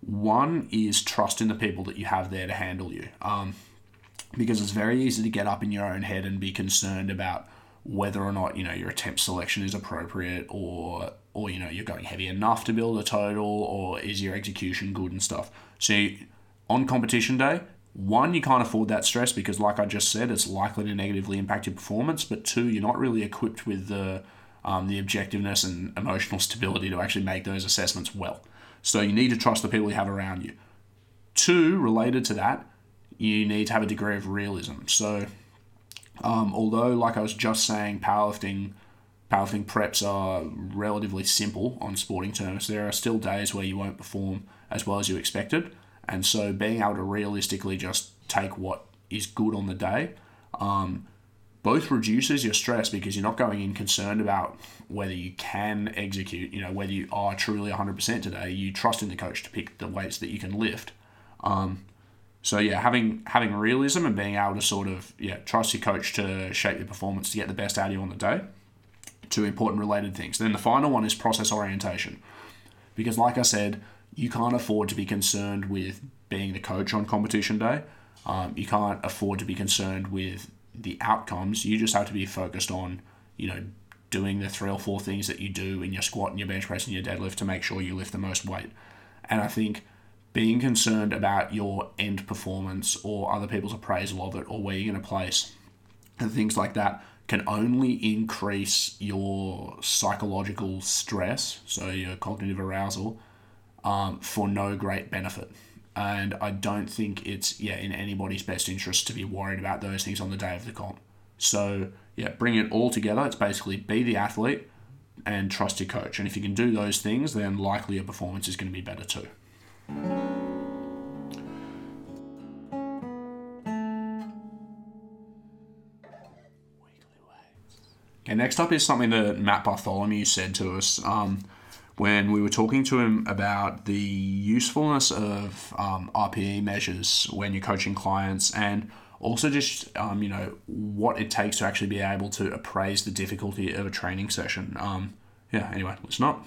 One is trust in the people that you have there to handle you. Um, because it's very easy to get up in your own head and be concerned about whether or not, you know, your attempt selection is appropriate, or, or, you know, you're going heavy enough to build a total, or is your execution good and stuff. So on competition day, one, you can't afford that stress because, like I just said, it's likely to negatively impact your performance. But two, you're not really equipped with the, um, the objectiveness and emotional stability to actually make those assessments well. So you need to trust the people you have around you. Two, related to that, you need to have a degree of realism. So um, although, like I was just saying, powerlifting, powerlifting preps are relatively simple on sporting terms, there are still days where you won't perform as well as you expected. And so being able to realistically just take what is good on the day, um, both reduces your stress because you're not going in concerned about whether you can execute, you know, whether you are truly one hundred percent today. You trust in the coach to pick the weights that you can lift. Um, so yeah, having having realism and being able to sort of yeah trust your coach to shape your performance to get the best out of you on the day two important related things. Then the final one is process orientation. Because like I said, you can't afford to be concerned with being the coach on competition day. Um, you can't afford to be concerned with the outcomes. You just have to be focused on, you know, doing the three or four things that you do in your squat and your bench press and your deadlift to make sure you lift the most weight. And I think being concerned about your end performance or other people's appraisal of it or where you're going to place and things like that can only increase your psychological stress, so your cognitive arousal, um, for no great benefit. And I don't think it's yeah in anybody's best interest to be worried about those things on the day of the comp. So yeah, bring it all together. It's basically be the athlete and trust your coach. And if you can do those things, then likely your performance is going to be better too. Okay, next up is something that Matt Bartholomew said to us um, when we were talking to him about the usefulness of um, R P E measures when you're coaching clients, and also just um, you know what it takes to actually be able to appraise the difficulty of a training session. Um, yeah. Anyway, listen up.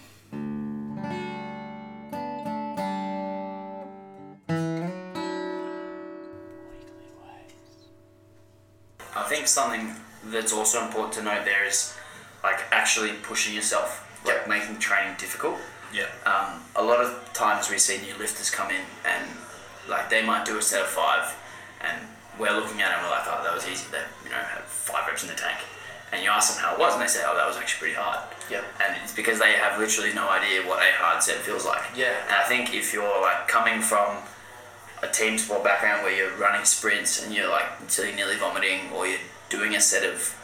I think something that's also important to note there is like actually pushing yourself, like Yeah. making training difficult. Yeah. Um, a lot of times we see new lifters come in and like they might do a set of five, and we're looking at them, we're like, oh, that was easy. They, you know, had five reps in the tank. And you ask them how it was, and they say, oh, that was actually pretty hard. Yeah. And it's because they have literally no idea what a hard set feels like. Yeah. And I think if you're like coming from a team sport background where you're running sprints and you're like until you're nearly vomiting, or you're doing a set of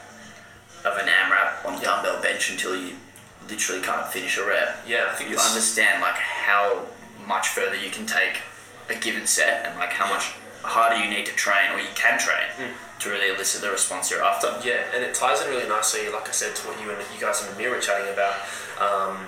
of an AMRAP on dumbbell bench until you literally can't finish a rep. Yeah, I think you it's- understand like how much further you can take a given set, and like how much harder you need to train, or you can train, Mm. to really elicit the response you're after. Yeah, and it ties in really nicely, like I said, to what you and you guys in the mirror were chatting about, um,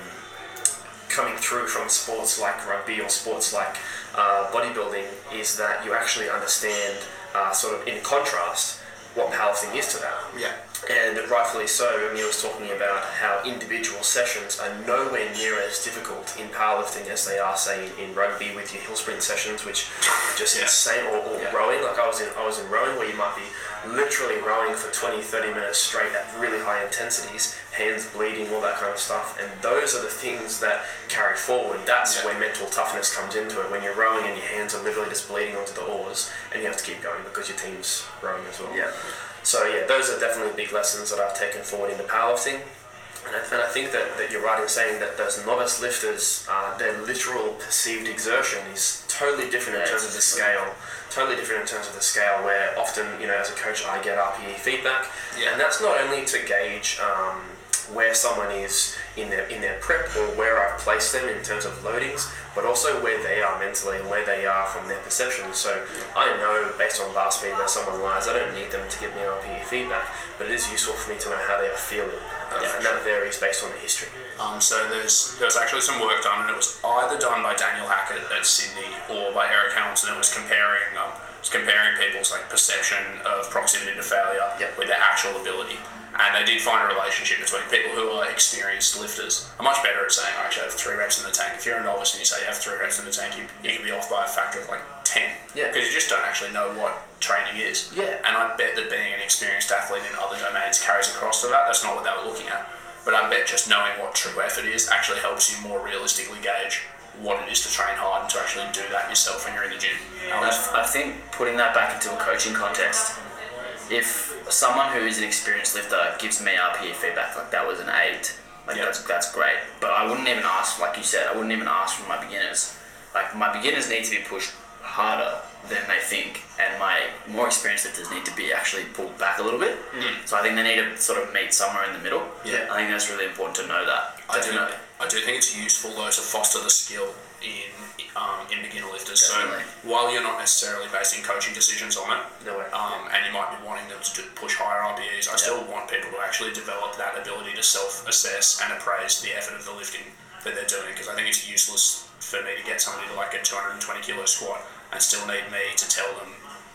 coming through from sports like rugby or sports like uh, bodybuilding, is that you actually understand, uh, sort of in contrast, what powerlifting is to that. Yeah. And rightfully so. I mean, I was talking about how individual sessions are nowhere near as difficult in powerlifting as they are, say, in rugby with your hill sprint sessions, which are just Yeah. insane, or, or Yeah. rowing. Like I was in, I was in rowing, where you might be literally rowing for twenty, thirty minutes straight at really high intensities, hands bleeding, all that kind of stuff. And those are the things that carry forward. That's Yeah. where mental toughness comes into it. When you're rowing and your hands are literally just bleeding onto the oars, and you have to keep going because your team's rowing as well. Yeah. So yeah, those are definitely big lessons that I've taken forward into powerlifting. And I, and I think that, that you're right in saying that those novice lifters, uh, their literal perceived exertion is totally different in Yeah, terms of the scale. Totally different in terms of the scale, where often, you know, as a coach, I get R P E feedback. Yeah. And that's not only to gauge um, where someone is in their in their prep, or where I've placed them in terms of loadings, but also where they are mentally and where they are from their perception. So I know based on bar speed where someone lies. I don't need them to give me R P E feedback, but it is useful for me to know how they are feeling, uh, Yeah, and that varies based on the history. Um, so there's there was actually some work done, and it was either done by Daniel Hackett at Sydney or by Eric Hamilton. It was comparing um, it was comparing people's like perception of proximity to failure Yep. with their actual ability. And they did find a relationship between people who are experienced lifters are much better at saying, I actually have three reps in the tank. If you're a novice and you say you have three reps in the tank, you, you can be off by a factor of like ten. Yeah. Because you just don't actually know what training is. Yeah. And I bet that being an experienced athlete in other domains carries across to that. That's not what they were looking at. But I bet just knowing what true effort is actually helps you more realistically gauge what it is to train hard and to actually do that yourself when you're in the gym. And I I think putting that back into a coaching context, if someone who is an experienced lifter gives me R P E feedback like that was an eight, like Yeah. that's that's great. But I wouldn't even ask, like you said, I wouldn't even ask for my beginners. Like my beginners need to be pushed harder than they think, and my more experienced lifters need to be actually pulled back a little bit. Mm. So I think they need to sort of meet somewhere in the middle. Yeah. I think that's really important to know that. I do, Definitely. I do think it's useful though to foster the skill in um, in beginner lifters. Definitely. So while you're not necessarily basing coaching decisions on it, No way. um, and you might be wanting them to do, push higher R P Es, I still want people to actually develop that ability to self-assess and appraise the effort of the lifting that they're doing. Because I think it's useless for me to get somebody to like a two hundred twenty kilo squat and still need me to tell them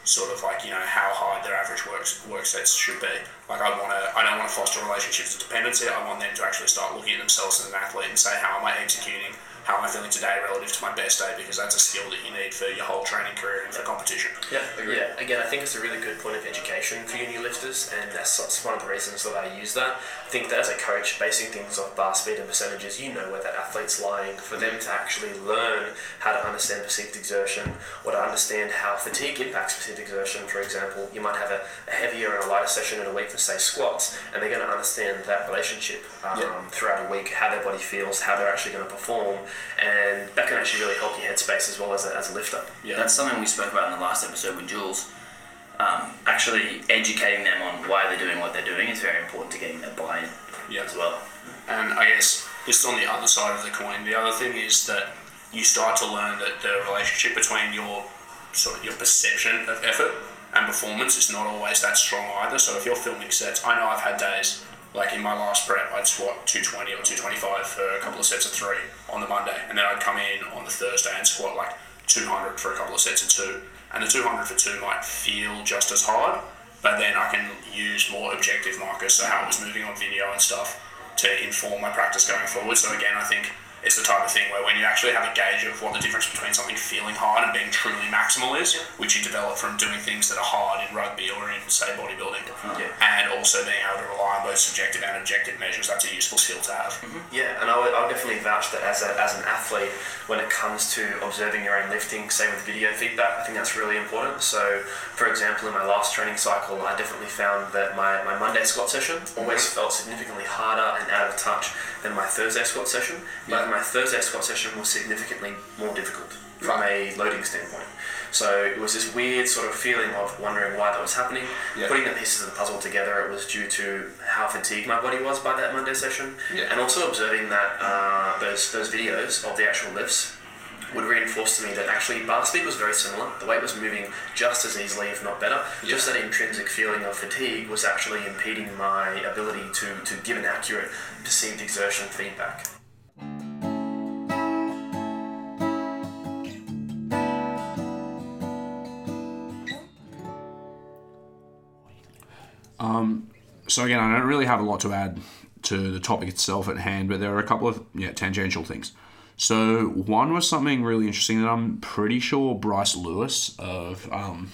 sort of like, you know, how hard their average work, work sets should be. Like I want to, I don't want to foster relationships of dependency. I want them to actually start looking at themselves as an athlete and say, how am I executing? How am I feeling today relative to my best day? Because that's a skill that you need for your whole training career and for competition. Yeah, yeah. Again, I think it's a really good point of education for your new lifters, and that's, that's one of the reasons that I use that. I think that as a coach, basing things off bar speed and percentages, you know where that athlete's lying. For them to actually learn how to understand perceived exertion, or to understand how fatigue impacts perceived exertion. For example, you might have a, a heavier and a lighter session in a week for, say, squats, and they're going to understand that relationship um, yeah. throughout a week, how their body feels, how they're actually going to perform. And that can actually really help your headspace as well as a, as a lifter. Yeah, that's something we spoke about in the last episode with Jules. Um, actually educating them on why they're doing what they're doing is very important to getting their buy-in yeah. as well. And I guess just on the other side of the coin, the other thing is that you start to learn that the relationship between your sort of your perception of effort and performance is not always that strong either. So if you're filming sets, I know I've had days. Like in my last prep, I'd squat two twenty or two twenty-five for a couple of sets of three on the Monday, and then I'd come in on the Thursday and squat like two hundred for a couple of sets of two. And the two hundred for two might feel just as hard, but then I can use more objective markers, so how it was moving on video and stuff, to inform my practice going forward. So again, I think it's the type of thing where when you actually have a gauge of what the difference between something feeling hard and being truly maximal is, which you develop from doing things that are hard in rugby or in, say, bodybuilding, yeah. and also being able to rely on both subjective and objective measures, that's a useful skill to have. Mm-hmm. Yeah, and I would, I would definitely vouch that as, a, as an athlete, when it comes to observing your own lifting, say with video feedback, I think that's really important. So, for example, in my last training cycle, I definitely found that my, my Monday squat session always mm-hmm. felt significantly harder and out of touch than my Thursday squat session, but yeah. my Thursday squat session was significantly more difficult from a loading standpoint. So it was this weird sort of feeling of wondering why that was happening. Yeah. Putting the pieces of the puzzle together, it was due to how fatigued my body was by that Monday session, yeah. and also observing that uh, those those videos of the actual lifts would reinforce to me that actually bar speed was very similar. The weight was moving just as easily, if not better. Yeah. Just that intrinsic feeling of fatigue was actually impeding my ability to, to give an accurate perceived exertion feedback. Um, so again, I don't really have a lot to add to the topic itself at hand, but there are a couple of yeah tangential things. So one was something really interesting that I'm pretty sure Bryce Lewis of um,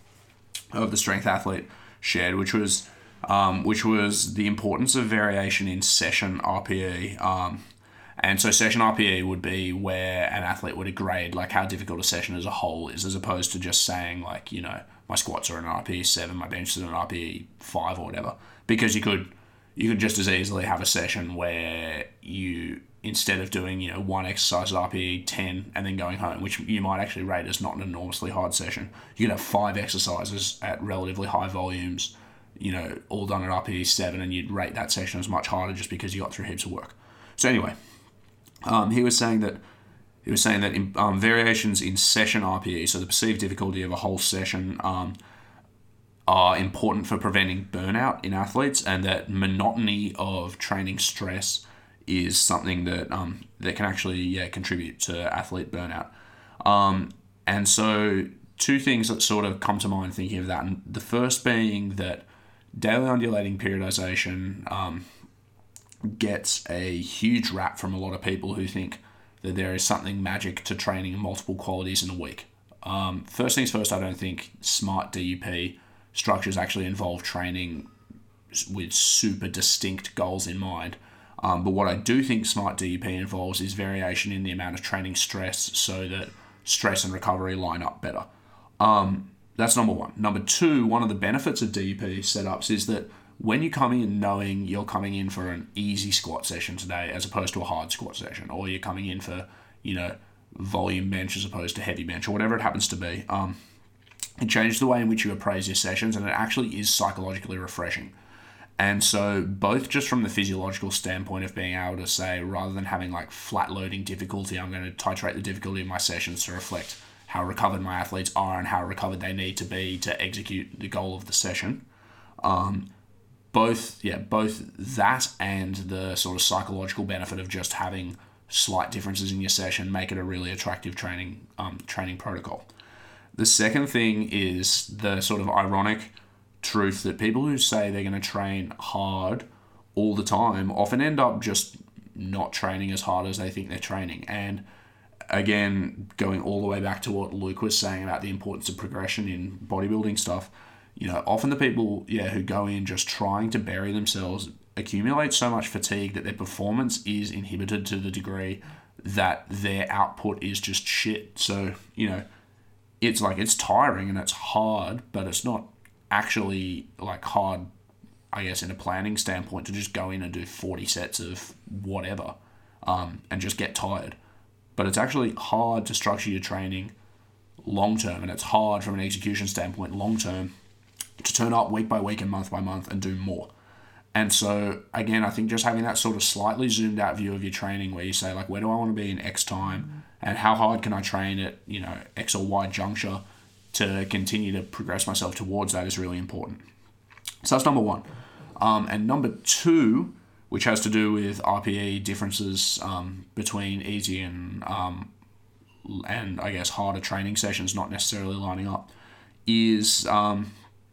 of the Strength Athlete shared, which was um, which was the importance of variation in session R P E. Um, and so session R P E would be where an athlete would grade like how difficult a session as a whole is, as opposed to just saying like, you know, my squats are an R P E seven, my bench is an R P E five or whatever. Because you could you could just as easily have a session where you, instead of doing, you know, one exercise at R P E ten and then going home, which you might actually rate as not an enormously hard session, you could have five exercises at relatively high volumes, you know, all done at R P E seven, and you'd rate that session as much harder just because you got through heaps of work. So anyway, um, he was saying that he was saying that in, um, variations in session R P E, so the perceived difficulty of a whole session, um, are important for preventing burnout in athletes, and that monotony of training stress is something that um, that can actually yeah contribute to athlete burnout. Um, and so two things that sort of come to mind thinking of that, and the first being that daily undulating periodization um, gets a huge rap from a lot of people who think that there is something magic to training multiple qualities in a week. Um, first things first, I don't think smart D U P structures actually involve training with super distinct goals in mind. Um, but what I do think smart D U P involves is variation in the amount of training stress so that stress and recovery line up better. Um, that's number one. Number two, one of the benefits of D U P setups is that when you come in knowing you're coming in for an easy squat session today as opposed to a hard squat session, or you're coming in for, you know, volume bench as opposed to heavy bench, or whatever it happens to be, um, it changes the way in which you appraise your sessions, and it actually is psychologically refreshing. And so both just from the physiological standpoint of being able to say, rather than having like flat loading difficulty, I'm going to titrate the difficulty of my sessions to reflect how recovered my athletes are and how recovered they need to be to execute the goal of the session. Um, both, yeah, both that and the sort of psychological benefit of just having slight differences in your session make it a really attractive training um, training protocol. The second thing is the sort of ironic truth that people who say they're going to train hard all the time often end up just not training as hard as they think they're training. And again, going all the way back to what Luke was saying about the importance of progression in bodybuilding stuff, you know, often the people, yeah, who go in just trying to bury themselves accumulate so much fatigue that their performance is inhibited to the degree that their output is just shit. So, you know, it's like, it's tiring and it's hard, but it's not actually like hard, I guess, in a planning standpoint, to just go in and do forty sets of whatever um, and just get tired. But it's actually hard to structure your training long term, and it's hard from an execution standpoint long term to turn up week by week and month by month and do more. And so, again, I think just having that sort of slightly zoomed out view of your training where you say, like, where do I want to be in X time and how hard can I train at, you know, X or Y juncture to continue to progress myself towards that is really important. So that's number one. Um, and number two, which has to do with R P E differences um, between easy and, um, and I guess harder training sessions not necessarily lining up, is, um,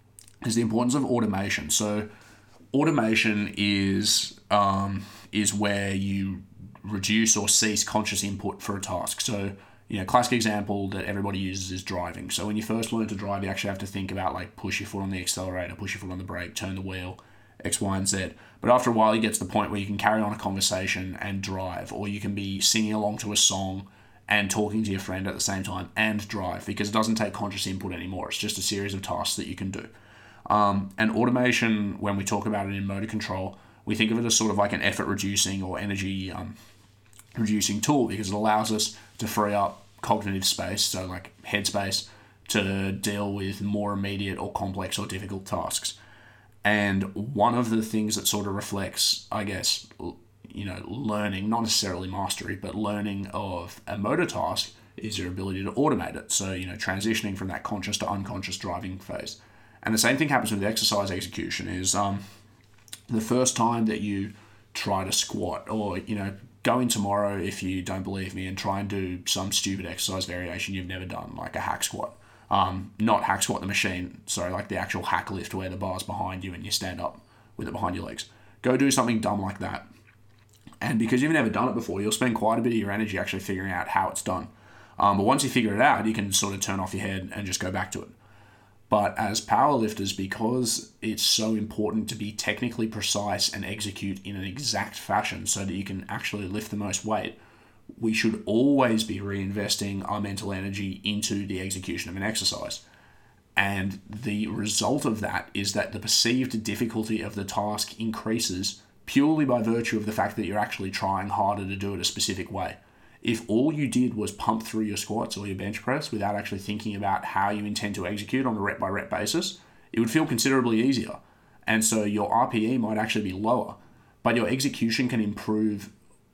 is the importance of automation. So automation is um, is where you reduce or cease conscious input for a task. So, you know, classic example that everybody uses is driving. So when you first learn to drive, you actually have to think about, like, push your foot on the accelerator, push your foot on the brake, turn the wheel, X, Y, and Z. But after a while, you get to the point where you can carry on a conversation and drive, or you can be singing along to a song and talking to your friend at the same time and drive, because it doesn't take conscious input anymore. It's just a series of tasks that you can do. Um, and automation, when we talk about it in motor control, we think of it as sort of like an effort reducing or energy um, reducing tool, because it allows us to free up cognitive space, so like headspace, to deal with more immediate or complex or difficult tasks. And one of the things that sort of reflects, I guess, you know, learning, not necessarily mastery, but learning of a motor task is your ability to automate it. So, you know, transitioning from that conscious to unconscious driving phase. And the same thing happens with exercise execution is um, the first time that you try to squat, or, you know, go in tomorrow if you don't believe me and try and do some stupid exercise variation you've never done, like a hack squat. Um, not hack squat the machine, sorry, like the actual hack lift where the bar's behind you and you stand up with it behind your legs. Go do something dumb like that. And because you've never done it before, you'll spend quite a bit of your energy actually figuring out how it's done. Um, but once you figure it out, you can sort of turn off your head and just go back to it. But as powerlifters, because it's so important to be technically precise and execute in an exact fashion so that you can actually lift the most weight, we should always be reinvesting our mental energy into the execution of an exercise. And the result of that is that the perceived difficulty of the task increases purely by virtue of the fact that you're actually trying harder to do it a specific way. If all you did was pump through your squats or your bench press without actually thinking about how you intend to execute on a rep by rep basis, it would feel considerably easier. And so your R P E might actually be lower, but your execution can improve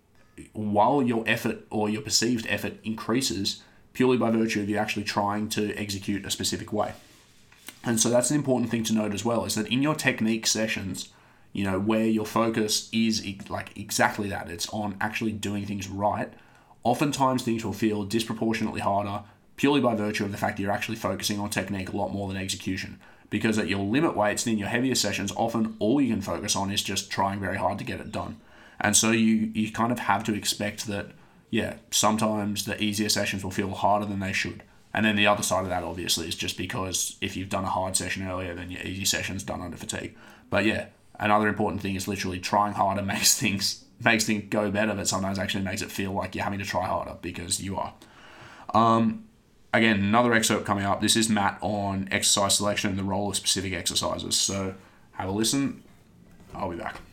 while your effort or your perceived effort increases purely by virtue of you actually trying to execute a specific way. And so that's an important thing to note as well, is that in your technique sessions, you know, where your focus is like exactly that, it's on actually doing things right, oftentimes things will feel disproportionately harder purely by virtue of the fact that you're actually focusing on technique a lot more than execution. Because at your limit weights and in your heavier sessions, often all you can focus on is just trying very hard to get it done. And so you, you kind of have to expect that, yeah, sometimes the easier sessions will feel harder than they should. And then the other side of that, obviously, is just because if you've done a hard session earlier, then your easy session's done under fatigue. But yeah, another important thing is literally trying harder makes things makes things go better, but sometimes actually makes it feel like you're having to try harder because you are. Um, again, another excerpt coming up. This is Matt on exercise selection and the role of specific exercises. So have a listen. I'll be back.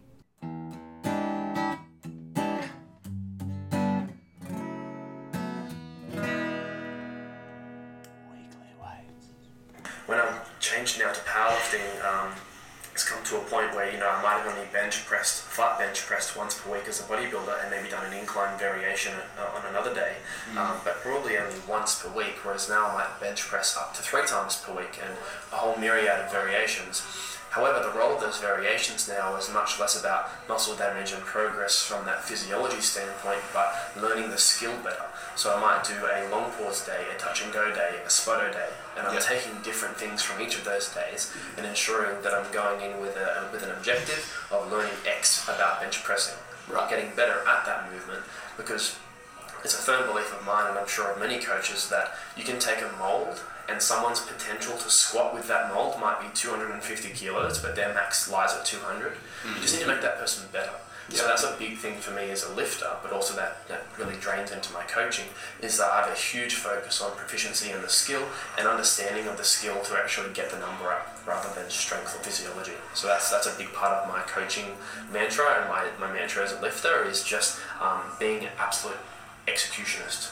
When I'm changed now to powerlifting, um, it's come to a point where, you know, I might have only bench pressed, flat bench pressed once per week as a bodybuilder and maybe done an incline variation on another day, mm. um, but probably only once per week, whereas now I might bench press up to three times per week and a whole myriad of variations. However, the role of those variations now is much less about muscle damage and progress from that physiology standpoint, but learning the skill better. So I might do a long pause day, a touch and go day, a sputter day, and I'm Yeah. taking different things from each of those days and ensuring that I'm going in with a with an objective of learning X about bench pressing, Right. getting better at that movement, because it's a firm belief of mine, and I'm sure of many coaches, that you can take a mold and someone's potential to squat with that mold might be two hundred fifty kilos, but their max lies at two hundred. Mm-hmm. You just need to make that person better. So that's a big thing for me as a lifter, but also that, that really drains into my coaching, is that I have a huge focus on proficiency in the skill and understanding of the skill to actually get the number up rather than strength or physiology. So that's that's a big part of my coaching mantra, and my, my mantra as a lifter is just um, being an absolute executionist.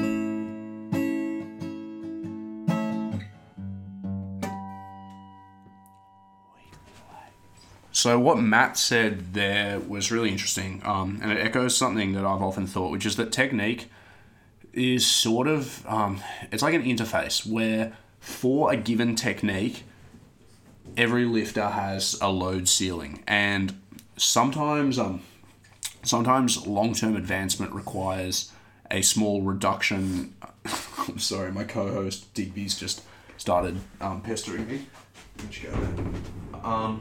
So what Matt said there was really interesting, um, and it echoes something that I've often thought, which is that technique is sort of, um, it's like an interface where for a given technique, every lifter has a load ceiling, and sometimes, um, sometimes long-term advancement requires a small reduction. I'm sorry, my co-host Digby's just started um, pestering me. Which go there. Um.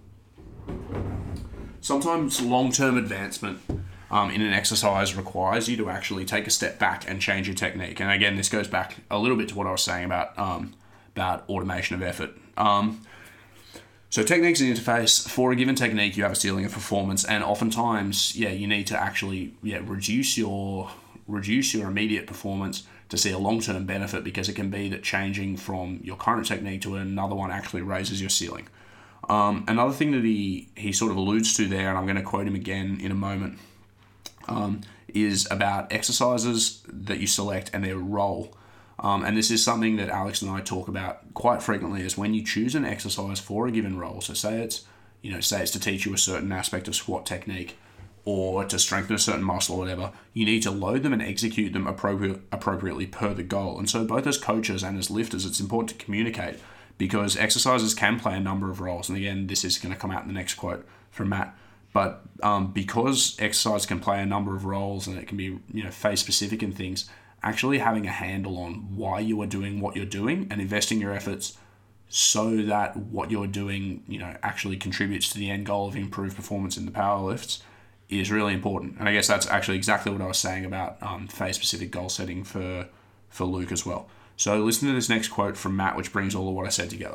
Sometimes long-term advancement um, in an exercise requires you to actually take a step back and change your technique. And again, this goes back a little bit to what I was saying about um, about automation of effort. Um, so technique's an interface. For a given technique, you have a ceiling of performance, and oftentimes, yeah, you need to actually yeah reduce your reduce your immediate performance to see a long-term benefit, because it can be that changing from your current technique to another one actually raises your ceiling. Um, another thing that he, he sort of alludes to there, and I'm going to quote him again in a moment, um, is about exercises that you select and their role. Um, and this is something that Alex and I talk about quite frequently, is when you choose an exercise for a given role. So say it's, you know, say it's to teach you a certain aspect of squat technique or to strengthen a certain muscle or whatever, you need to load them and execute them appropriate, appropriately per the goal. And so both as coaches and as lifters, it's important to communicate, because exercises can play a number of roles. And again, this is going to come out in the next quote from Matt. But um, because exercise can play a number of roles and it can be, you know, phase specific and things, actually having a handle on why you are doing what you're doing and investing your efforts so that what you're doing, you know, actually contributes to the end goal of improved performance in the power lifts is really important. And I guess that's actually exactly what I was saying about um, phase specific goal setting for for Luke as well. So listen to this next quote from Matt, which brings all of what I said together.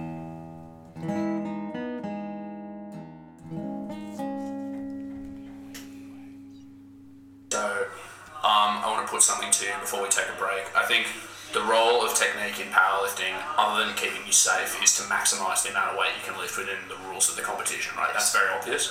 So, um, I want to put something to you before we take a break. I think the role of technique in powerlifting, other than keeping you safe, is to maximise the amount of weight you can lift within the rules of the competition, right? That's very obvious.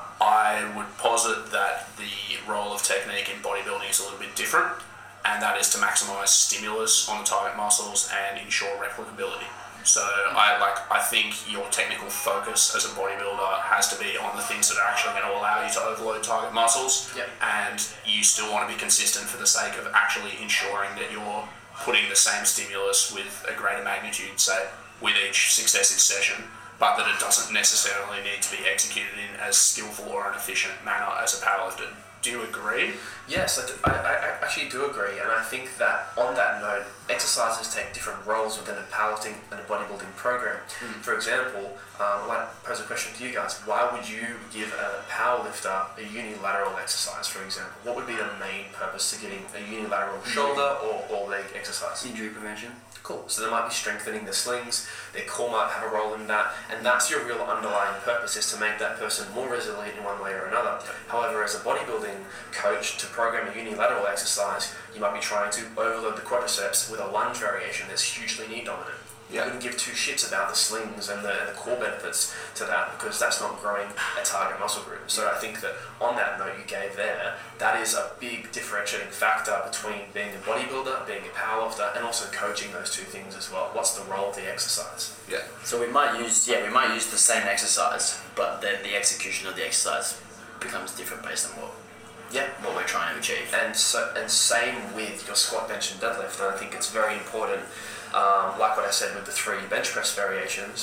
I would posit that the role of technique in bodybuilding is a little bit different, and that is to maximise stimulus on the target muscles and ensure replicability. So I like I think your technical focus as a bodybuilder has to be on the things that are actually going to allow you to overload target muscles, Yep. and you still want to be consistent for the sake of actually ensuring that you're putting the same stimulus with a greater magnitude, say, with each successive session, but that it doesn't necessarily need to be executed in as skillful or an efficient manner as a powerlifter. Do you agree? Yes, I, do, I, I actually do agree, and I think that on that note, exercises take different roles within a powerlifting and a bodybuilding program. Mm. For example, um, I might pose a question to you guys. Why would you give a powerlifter a unilateral exercise, for example? What would be the main purpose to giving a unilateral shoulder or, or leg exercise? Injury prevention. Cool. So they might be strengthening the slings, their core might have a role in that, and that's your real underlying purpose, is to make that person more resilient in one way or another. However, as a bodybuilding coach, to program a unilateral exercise, you might be trying to overload the quadriceps with a lunge variation that's hugely knee dominant. You wouldn't give two shits about the slings and the, and the core benefits to that, because that's not growing a target muscle group. So I think that on that note you gave there, that is a big differentiating factor between being a bodybuilder, being a powerlifter, and also coaching those two things as well. What's the role of the exercise? Yeah. So we might use yeah we might use the same exercise, but then the execution of the exercise becomes different based on what Yeah. what we're trying to achieve. And so and same with your squat, bench, and deadlift. And I think it's very important. Um, like what I said with the three bench press variations, that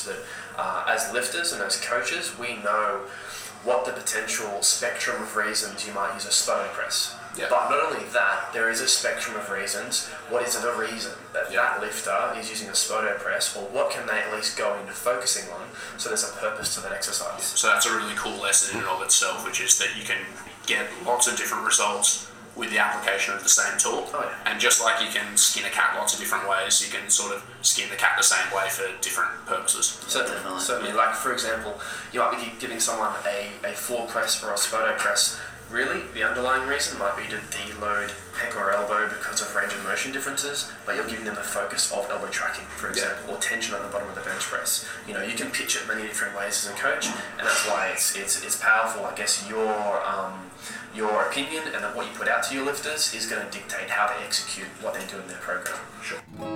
uh, as lifters and as coaches, we know what the potential spectrum of reasons you might use a Spoto press. Yeah. But not only that, there is a spectrum of reasons. What is the reason that Yeah. that lifter is using a Spoto press, or what can they at least go into focusing on so there's a purpose to that exercise? So that's a really cool lesson in and of itself, which is that you can get lots of different results with the application of the same tool. Oh, yeah. And just like you can skin a cat lots of different ways, you can sort of skin the cat the same way for different purposes. So, Definitely. certainly, like for example, you might be giving someone a, a floor press or a Spoto press. Really, the underlying reason might be to deload pec or elbow because of range of motion differences, but you're giving them the focus of elbow tracking, for example, or tension at the bottom of the bench press. You know, you can pitch it many different ways as a coach, and that's why it's it's, it's powerful. I guess your um, your opinion and what you put out to your lifters is going to dictate how they execute what they do in their program. Sure.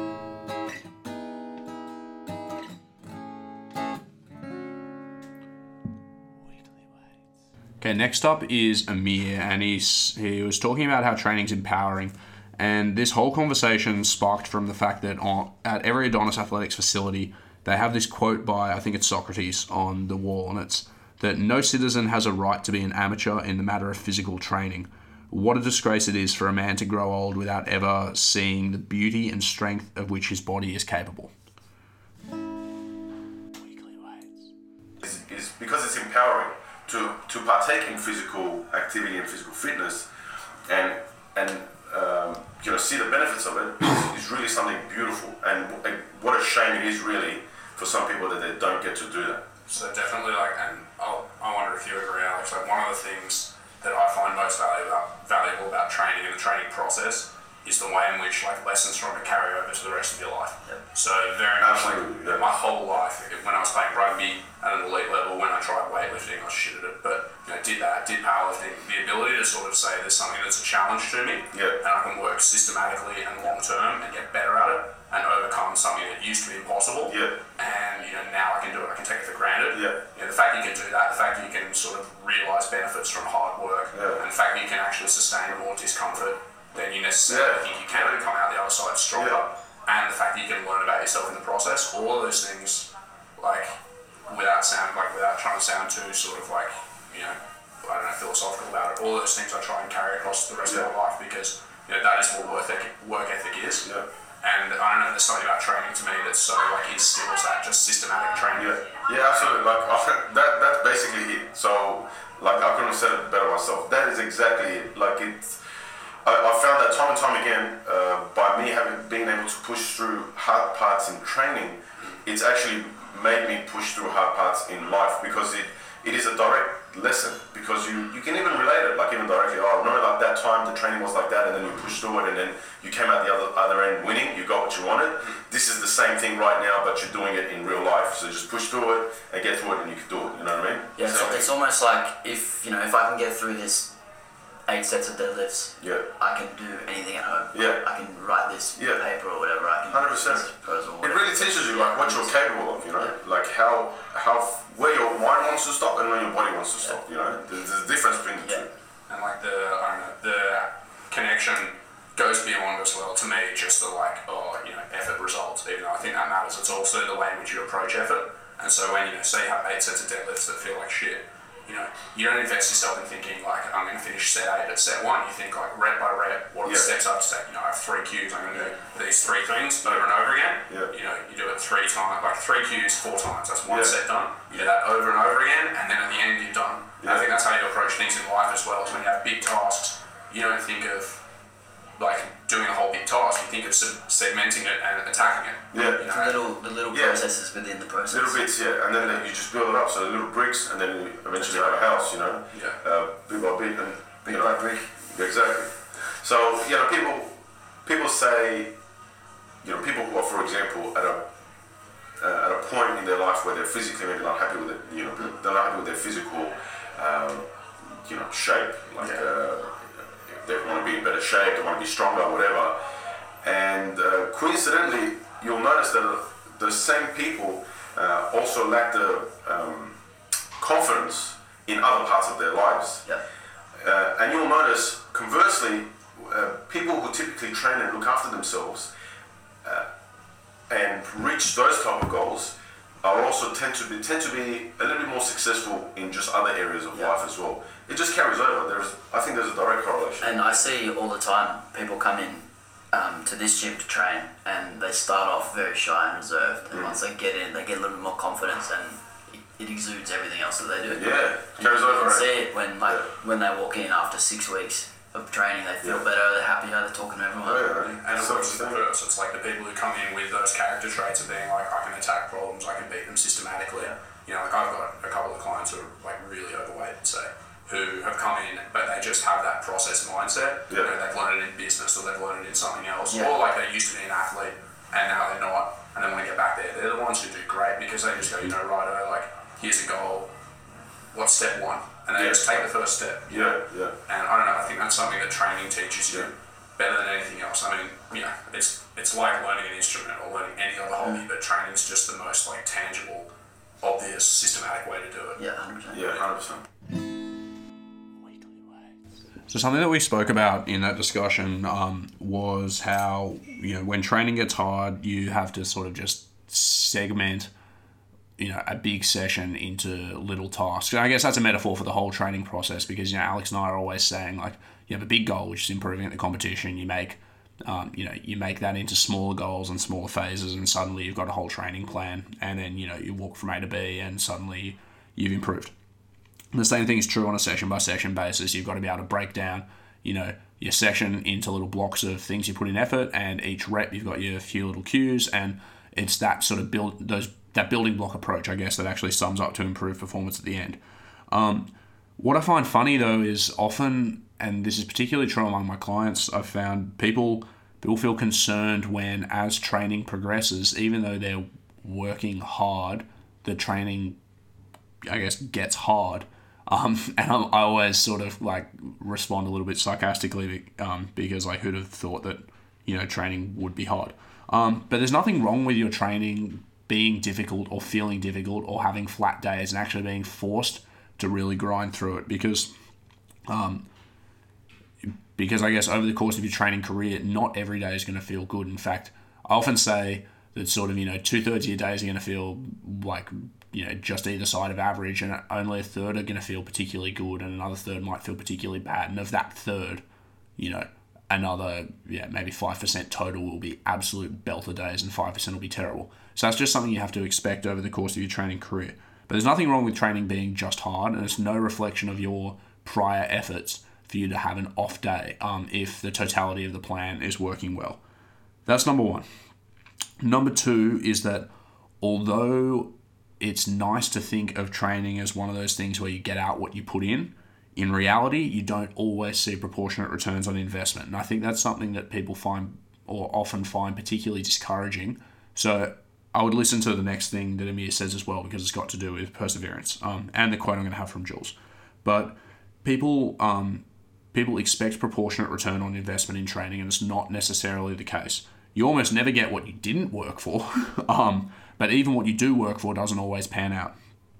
Okay, next up is Amir, and he's he was talking about how training's empowering, and this whole conversation sparked from the fact that on, at every Adonis Athletics facility, they have this quote by, I think it's Socrates, on the wall, and it's that no citizen has a right to be an amateur in the matter of physical training. What a disgrace it is for a man to grow old without ever seeing the beauty and strength of which his body is capable. Is, is because it's empowering to, to partake in physical activity and physical fitness, and and um, you know, see the benefits of it is, is really something beautiful. And what a shame it is really for some people that they don't get to do that. So definitely, like, and I'll, I wonder if you agree, Alex, like one of the things that I find most valuable about, valuable about training and the training process is the way in which like lessons from it carry over to the rest of your life. Yep. So very much like yeah. my whole life, when I was playing rugby at an elite level, when I tried weightlifting, I was shit at it, but you know, did that, did powerlifting, the ability to sort of say there's something that's a challenge to me, yeah. and I can work systematically and long term and get better at it and overcome something that used to be impossible. Yeah. And you know, now I can do it, I can take it for granted. Yeah. You know, the fact you can do that, the fact that you can sort of realise benefits from hard work, yeah. and the fact that you can actually sustain more discomfort than you necessarily yeah. think you can and come out the other side stronger, yeah. and the fact that you can learn about yourself in the process, all of those things, like, without sound, like without trying to sound too sort of like, you know, I don't know, philosophical about it, all those things I try and carry across the rest yeah. of my life, because you know that is what work ethic, work ethic is. Yeah. And I don't know, there's something about training to me that so like instills that just systematic training. Yeah, yeah, absolutely. Like that, that's basically it. So, like I couldn't have said it better myself. That is exactly it. Like it's. I, I found that time and time again, uh, by me having being able to push through hard parts in training, it's actually made me push through hard parts in life, because it, it is a direct lesson, because you, you can even relate it, like even directly, oh, I remember like that time the training was like that, and then you pushed through it, and then you came out the other other end winning, you got what you wanted. This is the same thing right now, but you're doing it in real life. So just push through it and get through it, and you can do it, you know what I mean? Yeah, so, it's, it's almost like if, you know, if I can get through this eight sets of deadlifts, yeah. I can do anything at home. Yeah. I can write this yeah. paper or whatever. I can one hundred percent. It really teaches you like what you're capable of, you know, yeah. like how how where your mind wants to stop and where your body wants to stop, you know. There's, there's a difference between the yeah. two. And like the I don't know, the connection goes beyond as well to me just the like oh you know effort results. Even though I think that matters, it's also the way in which you approach effort. And so when you know say you have eight sets of deadlifts that feel like shit, you know, you don't invest yourself in thinking like I'm going to finish set eight at set one. You think like rep by rep, what are the yeah. steps up to take? You know, I have three cues. I'm going to do these three things over and over again. Yeah. You know, you do it three times, like three cues, four times. That's one yeah. set done. You do that over and over again, and then at the end you're done. Yeah. And I think that's how you approach things in life as well. Is when you have big tasks, you don't think of like doing a whole big task. You think of segmenting it and attacking it. Yeah. You know? The little, the little yeah. processes within the process. Little bits, yeah, and then you just build it up. So little bricks, and then you eventually have a house, you know, yeah. uh, bit by bit, and bit you know, by brick. Exactly. So you know, people people say, you know, people who are, for example, at a uh, at a point in their life where they're physically maybe not happy with it, you know, they're not happy with their physical, um, you know, shape, like. Yeah. Uh, They want to be in better shape, they want to be stronger, whatever. And uh, coincidentally, you'll notice that the same people uh, also lack the um, confidence in other parts of their lives. Yeah. Uh, and you'll notice, conversely, uh, people who typically train and look after themselves uh, and reach those type of goals are also tend to be tend to be a little bit more successful in just other areas of Yeah. life as well. It just carries over. There's, I think there's a direct correlation. And I see all the time people come in um, to this gym to train, and they start off very shy and reserved, and Mm. once they get in, they get a little bit more confidence, and it, it exudes everything else that they do. Yeah, And carries you over. can Right? see it when like Yeah. when they walk in after six weeks of training, they feel Yeah. better, they're happier, they're talking to everyone. Oh, yeah. And of So course, it's the the thing. reverse. It's like the people who come in with those character traits of being like, I can attack problems, I can beat them systematically. You know, like I've got a couple of clients who are like really overweight, say, who have come in, but they just have that process mindset. Yeah. You know, they've learned it in business or they've learned it in something else, Yeah. or like they used to be an athlete and now they're not, and then when they get back there, they're the ones who do great because they just go, you know, righto, like here's a goal. What's step one? And they Yeah. just take the first step. you know? Yeah, yeah. And I don't know, I think that's something that training teaches you Yeah. better than anything else. I mean, you know, it's it's like learning an instrument or learning any other hobby, but training's just the most like tangible, obvious, systematic way to do it. Yeah, one hundred percent. Yeah, one hundred percent. So something that we spoke about in that discussion um, was how, you know, when training gets hard, you have to sort of just segment, you know, a big session into little tasks. And I guess that's a metaphor for the whole training process because, you know, Alex and I are always saying, like, you have a big goal, which is improving at the competition. You make, um, you know, you make that into smaller goals and smaller phases, and suddenly you've got a whole training plan. And then, you know, you walk from A to B and suddenly you've improved. And the same thing is true on a session by session basis. You've got to be able to break down, you know, your session into little blocks of things you put in effort, and each rep you've got your few little cues, and it's that sort of build those that building block approach, I guess, that actually sums up to improve performance at the end. Um, what I find funny though is often, and this is particularly true among my clients, I've found people people feel concerned when, as training progresses, even though they're working hard, the training, I guess, gets hard. Um, and I, I always sort of like respond a little bit sarcastically um, because like who'd have thought that, you know, training would be hard. Um, but there's nothing wrong with your training being difficult or feeling difficult or having flat days and actually being forced to really grind through it because, um, because I guess over the course of your training career, not every day is going to feel good. In fact, I often say that sort of, you know, two thirds of your days are going to feel like, you know, just either side of average, and only a third are going to feel particularly good, and another third might feel particularly bad. And of that third, you know, another, yeah, maybe five percent total will be absolute belter days and five percent will be terrible. So that's just something you have to expect over the course of your training career. But there's nothing wrong with training being just hard, and it's no reflection of your prior efforts for you to have an off day um, if the totality of the plan is working well. That's number one. Number two is that although it's nice to think of training as one of those things where you get out what you put in, in reality, you don't always see proportionate returns on investment. And I think that's something that people find or often find particularly discouraging. So I would listen to the next thing that Amir says as well, because it's got to do with perseverance um, and the quote I'm going to have from Jules. But people um, people expect proportionate return on investment in training, and it's not necessarily the case. You almost never get what you didn't work for, um, but even what you do work for doesn't always pan out.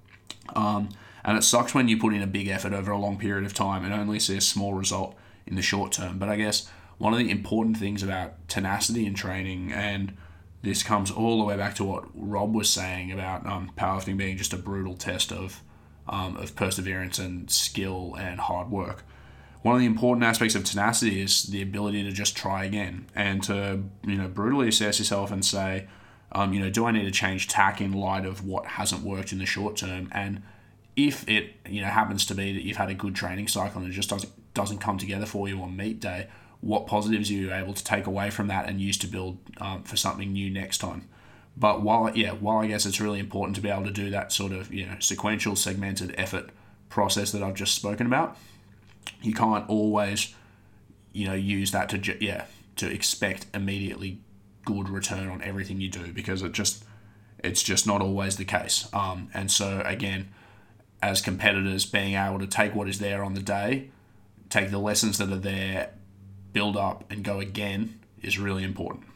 Um, and it sucks when you put in a big effort over a long period of time and only see a small result in the short term. But I guess one of the important things about tenacity in training, and this comes all the way back to what Rob was saying about um, powerlifting being just a brutal test of um, of perseverance and skill and hard work. One of the important aspects of tenacity is the ability to just try again and to, you know, brutally assess yourself and say, um, you know, do I need to change tack in light of what hasn't worked in the short term? And if it, you know, happens to be that you've had a good training cycle and it just doesn't doesn't come together for you on meet day, what positives are you able to take away from that and use to build um, for something new next time? But while, yeah, while I guess it's really important to be able to do that sort of, you know, sequential, segmented effort process that I've just spoken about, you can't always, you know, use that to, ju- yeah, to expect immediately good return on everything you do, because it just, it's just not always the case. Um, and so again, as competitors, being able to take what is there on the day, take the lessons that are there, build up and go again is really important.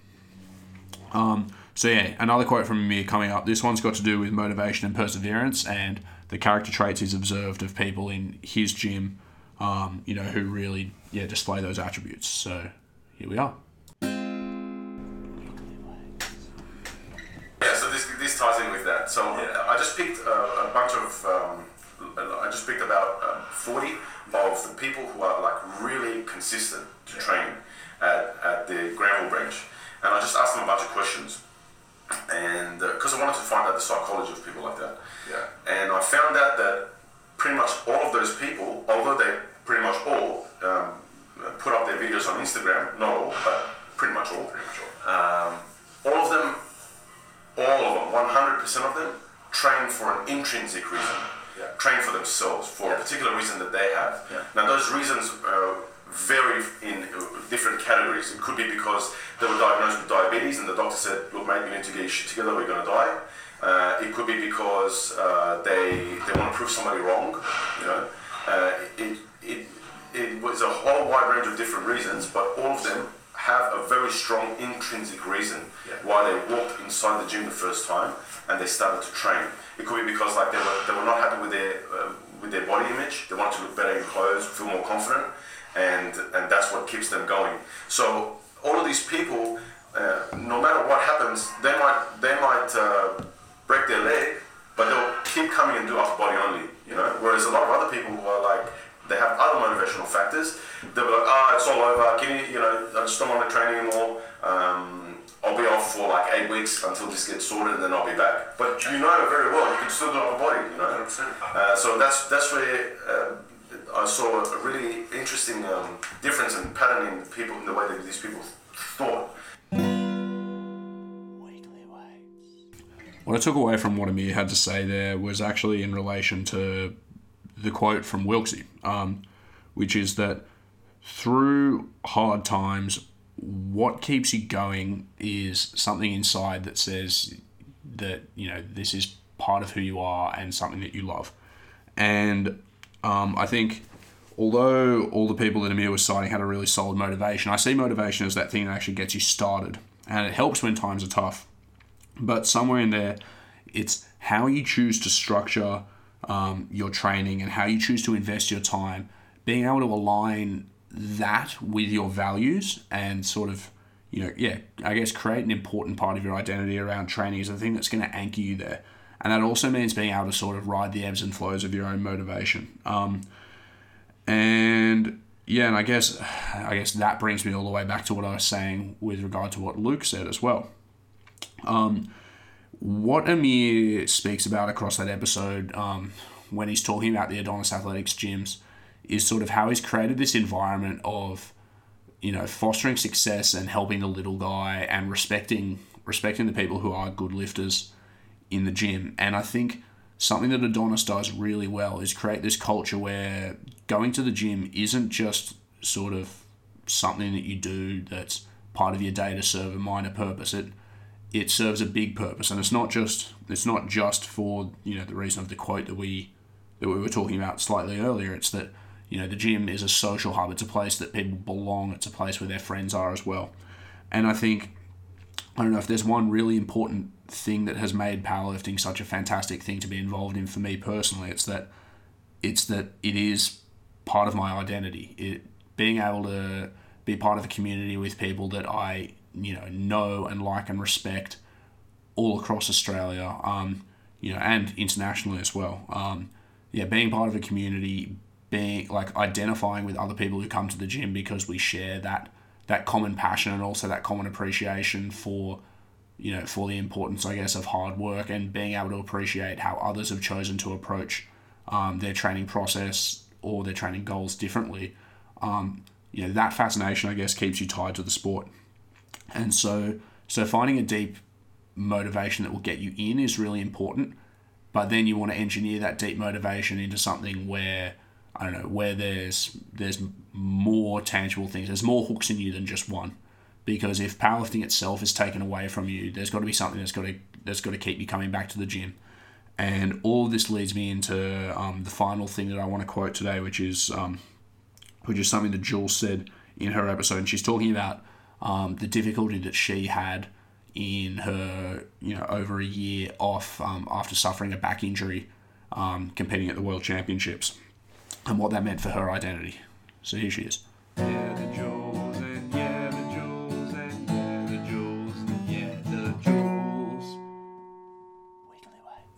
Um, so yeah, another quote from Amir coming up. This one's got to do with motivation and perseverance and the character traits he's observed of people in his gym, um, you know, who really, yeah, display those attributes. So here we are. Yeah, so this this ties in with that. that. So Yeah. I just picked uh, a bunch of, um, I just picked about uh, forty of the people who are like really consistent to training at, at the Granville branch. And I just asked them a bunch of questions. And because uh, I wanted to find out the psychology of people like that. Yeah. And I found out that pretty much all of those people, although they pretty much all um, put up their videos on Instagram, not all, but pretty much all, Pretty much all. um, all of them, all of them, one hundred percent of them, train for an intrinsic reason. Yeah. Train for themselves, for Yeah. a particular reason that they have. Yeah. Now those reasons uh, vary in different categories. It could be because they were diagnosed with diabetes and the doctor said, look mate, you need to get your shit together, we're going to die. Uh, it could be because uh, they they want to prove somebody wrong, you know. Uh, it, it, it was a whole wide range of different reasons, but all of them have a very strong intrinsic reason Yeah. why they walked inside the gym the first time and they started to train. It could be because like they were they were not happy with their uh, with their body image. They wanted to look better in clothes, feel more confident, and and that's what keeps them going. So all of these people, uh, no matter what happens, they might they might uh, break their leg, but they'll keep coming and do upper body only. You know, whereas a lot of other people who are like, they have other motivational factors. They'll be like, ah, oh, it's all over. Can you, you know, I just don't want to train anymore. Um, I'll be off for like eight weeks until this gets sorted, and then I'll be back. But you know very well, you can still do upper body. You know, uh, so that's that's where uh, I saw a really interesting um, difference in pattern in people, in the way that these people thought. What I took away from what Amir had to say there was actually in relation to the quote from Wilksy, um, which is that through hard times, what keeps you going is something inside that says that, you know, this is part of who you are and something that you love. And um, I think although all the people that Amir was citing had a really solid motivation, I see motivation as that thing that actually gets you started. And it helps when times are tough. But somewhere in there, it's how you choose to structure um, your training and how you choose to invest your time, being able to align that with your values and sort of, you know, yeah, I guess create an important part of your identity around training is the thing that's going to anchor you there. And that also means being able to sort of ride the ebbs and flows of your own motivation. Um, and yeah, and I guess, I guess that brings me all the way back to what I was saying with regard to what Luke said as well. Um, what Amir speaks about across that episode um, when he's talking about the Adonis Athletics gyms is sort of how he's created this environment of, you know, fostering success and helping the little guy and respecting respecting the people who are good lifters in the gym. And I think something that Adonis does really well is create this culture where going to the gym isn't just sort of something that you do that's part of your day to serve a minor purpose. It it serves a big purpose, and it's not just it's not just for, you know, the reason of the quote that we that we were talking about slightly earlier. It's that, you know, the gym is a social hub. It's a place that people belong. It's a place where their friends are as well. And I think, I don't know if there's one really important thing that has made powerlifting such a fantastic thing to be involved in for me personally. It's that it's that it is part of my identity. It being able to be part of a community with people that I, you know, know and like and respect all across Australia, um, you know, and internationally as well. Um, yeah, being part of a community, being like identifying with other people who come to the gym because we share that that common passion and also that common appreciation for, you know, for the importance, I guess, of hard work, and being able to appreciate how others have chosen to approach um, their training process or their training goals differently. Um, you know, that fascination, I guess, keeps you tied to the sport. And so, so finding a deep motivation that will get you in is really important, but then you want to engineer that deep motivation into something where, I don't know, where there's there's more tangible things. There's more hooks in you than just one. Because if powerlifting itself is taken away from you, there's got to be something that's got to that's got to keep you coming back to the gym. And all of this leads me into um, the final thing that I want to quote today, which is um, which is something that Jules said in her episode. And she's talking about um, the difficulty that she had in her, you know, over a year off um, after suffering a back injury, um, competing at the World Championships, and what that meant for her identity. So here she is. Yeah, the Jules, and yeah, the Jules, and yeah, the Jules, and yeah, the Jules. Weekly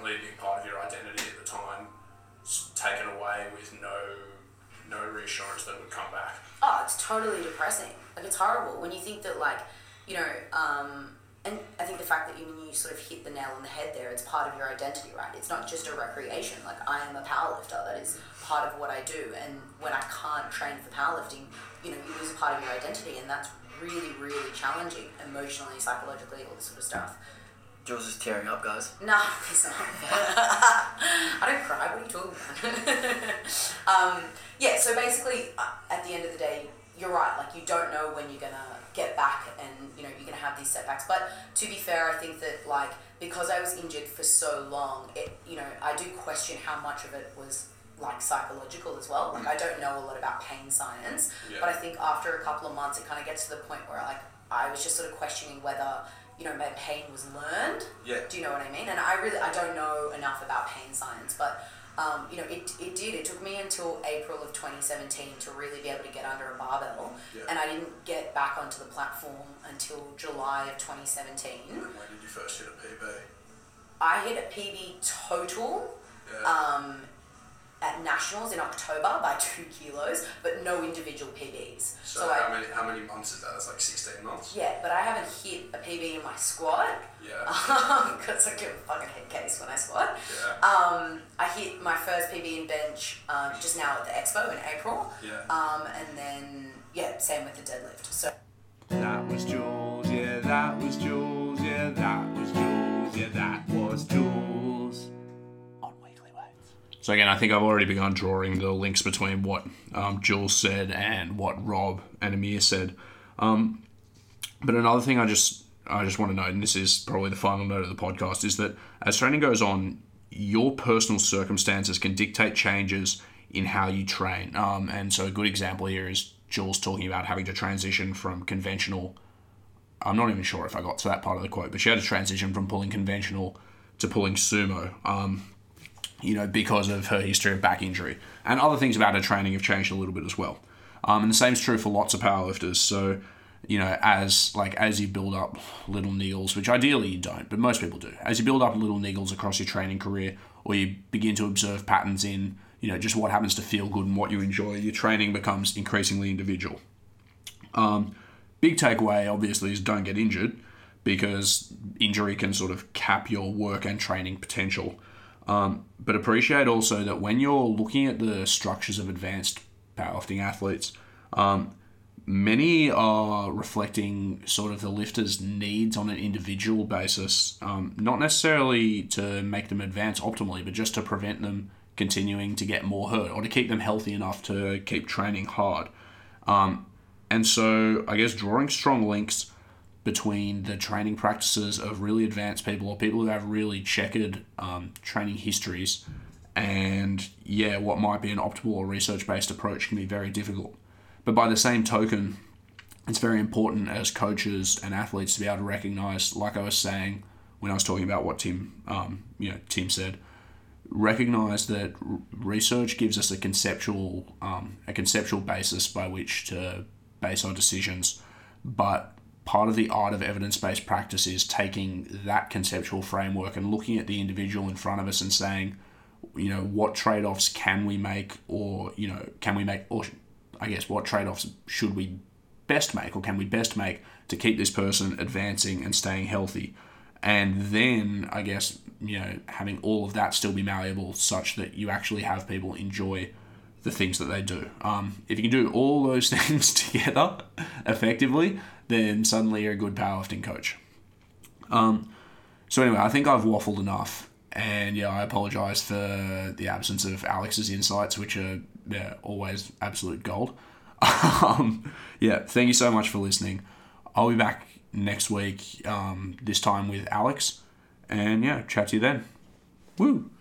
definitely a big part of your identity at the time, it's taken away with no no reassurance that it would come back. Oh, it's totally depressing. Like, it's horrible when you think that, like, you know, um, and I think the fact that even you sort of hit the nail on the head there, it's part of your identity, right? It's not just a recreation. Like, I am a powerlifter. That is part of what I do. And when I can't train for powerlifting, you know, you lose a part of your identity, and that's really, really challenging emotionally, psychologically, all this sort of stuff. Jules is tearing up, guys. No, he's not. I don't cry. What are you talking about? um, yeah, so basically, uh, at the end of the day, you're right. Like, you don't know when you're going to get back and, you know, you're going to have these setbacks. But to be fair, I think that, like, because I was injured for so long, it, you know, I do question how much of it was, like, psychological as well. Like, I don't know a lot about pain science, yeah. But I think after a couple of months, it kind of gets to the point where, like, I was just sort of questioning whether, you know, my pain was learned. Yeah. Do you know what I mean? And I really, I don't know enough about pain science, but, um, you know, it it did. It took me until April of twenty seventeen to really be able to get under a barbell. Yeah. And I didn't get back onto the platform until July of twenty seventeen. And when did you first hit a P B? I hit a P B total. Yeah. Um, at Nationals in October by two kilos, but no individual P Bs. So, so how I, many how many months is that? That's like sixteen months? Yeah, but I haven't hit a P B in my squat. Yeah. Because I give a fucking head case when I squat. Yeah. Um, I hit my first P B in bench um, just now at the Expo in April. Yeah. Um, and then, yeah, same with the deadlift. So that was Jules, yeah, that was Jules, yeah, that was Jules, yeah, that was Jules. So again, I think I've already begun drawing the links between what um, Jules said and what Rob and Amir said. Um, but another thing I just I just want to note, and this is probably the final note of the podcast, is that as training goes on, your personal circumstances can dictate changes in how you train. Um, and so a good example here is Jules talking about having to transition from conventional. I'm not even sure if I got to that part of the quote, but she had to transition from pulling conventional to pulling sumo. Um, you know, because of her history of back injury. And other things about her training have changed a little bit as well. Um, and the same is true for lots of powerlifters. So, you know, as like as you build up little niggles, which ideally you don't, but most people do, as you build up little niggles across your training career, or you begin to observe patterns in, you know, just what happens to feel good and what you enjoy, your training becomes increasingly individual. Um, big takeaway, obviously, is don't get injured, because injury can sort of cap your work and training potential. Um, but appreciate also that when you're looking at the structures of advanced powerlifting athletes, um, many are reflecting sort of the lifter's needs on an individual basis, um, not necessarily to make them advance optimally, but just to prevent them continuing to get more hurt or to keep them healthy enough to keep training hard. Um, and so I guess drawing strong links between the training practices of really advanced people or people who have really checkered um, training histories and, yeah, what might be an optimal or research-based approach can be very difficult. But by the same token, it's very important as coaches and athletes to be able to recognize, like I was saying when I was talking about what Tim, um, you know, Tim said, recognize that r- research gives us a conceptual, um, a conceptual basis by which to base our decisions, but part of the art of evidence-based practice is taking that conceptual framework and looking at the individual in front of us and saying, you know, what trade-offs can we make, or, you know, can we make, or I guess what trade-offs should we best make, or can we best make to keep this person advancing and staying healthy? And then, I guess, you know, having all of that still be malleable such that you actually have people enjoy the things that they do. Um, if you can do all those things together effectively, then suddenly you're a good powerlifting coach. Um, so anyway, I think I've waffled enough, and yeah, I apologise for the absence of Alex's insights, which are yeah, always absolute gold. um, yeah, thank you so much for listening. I'll be back next week, um, this time with Alex, and yeah, chat to you then. Woo!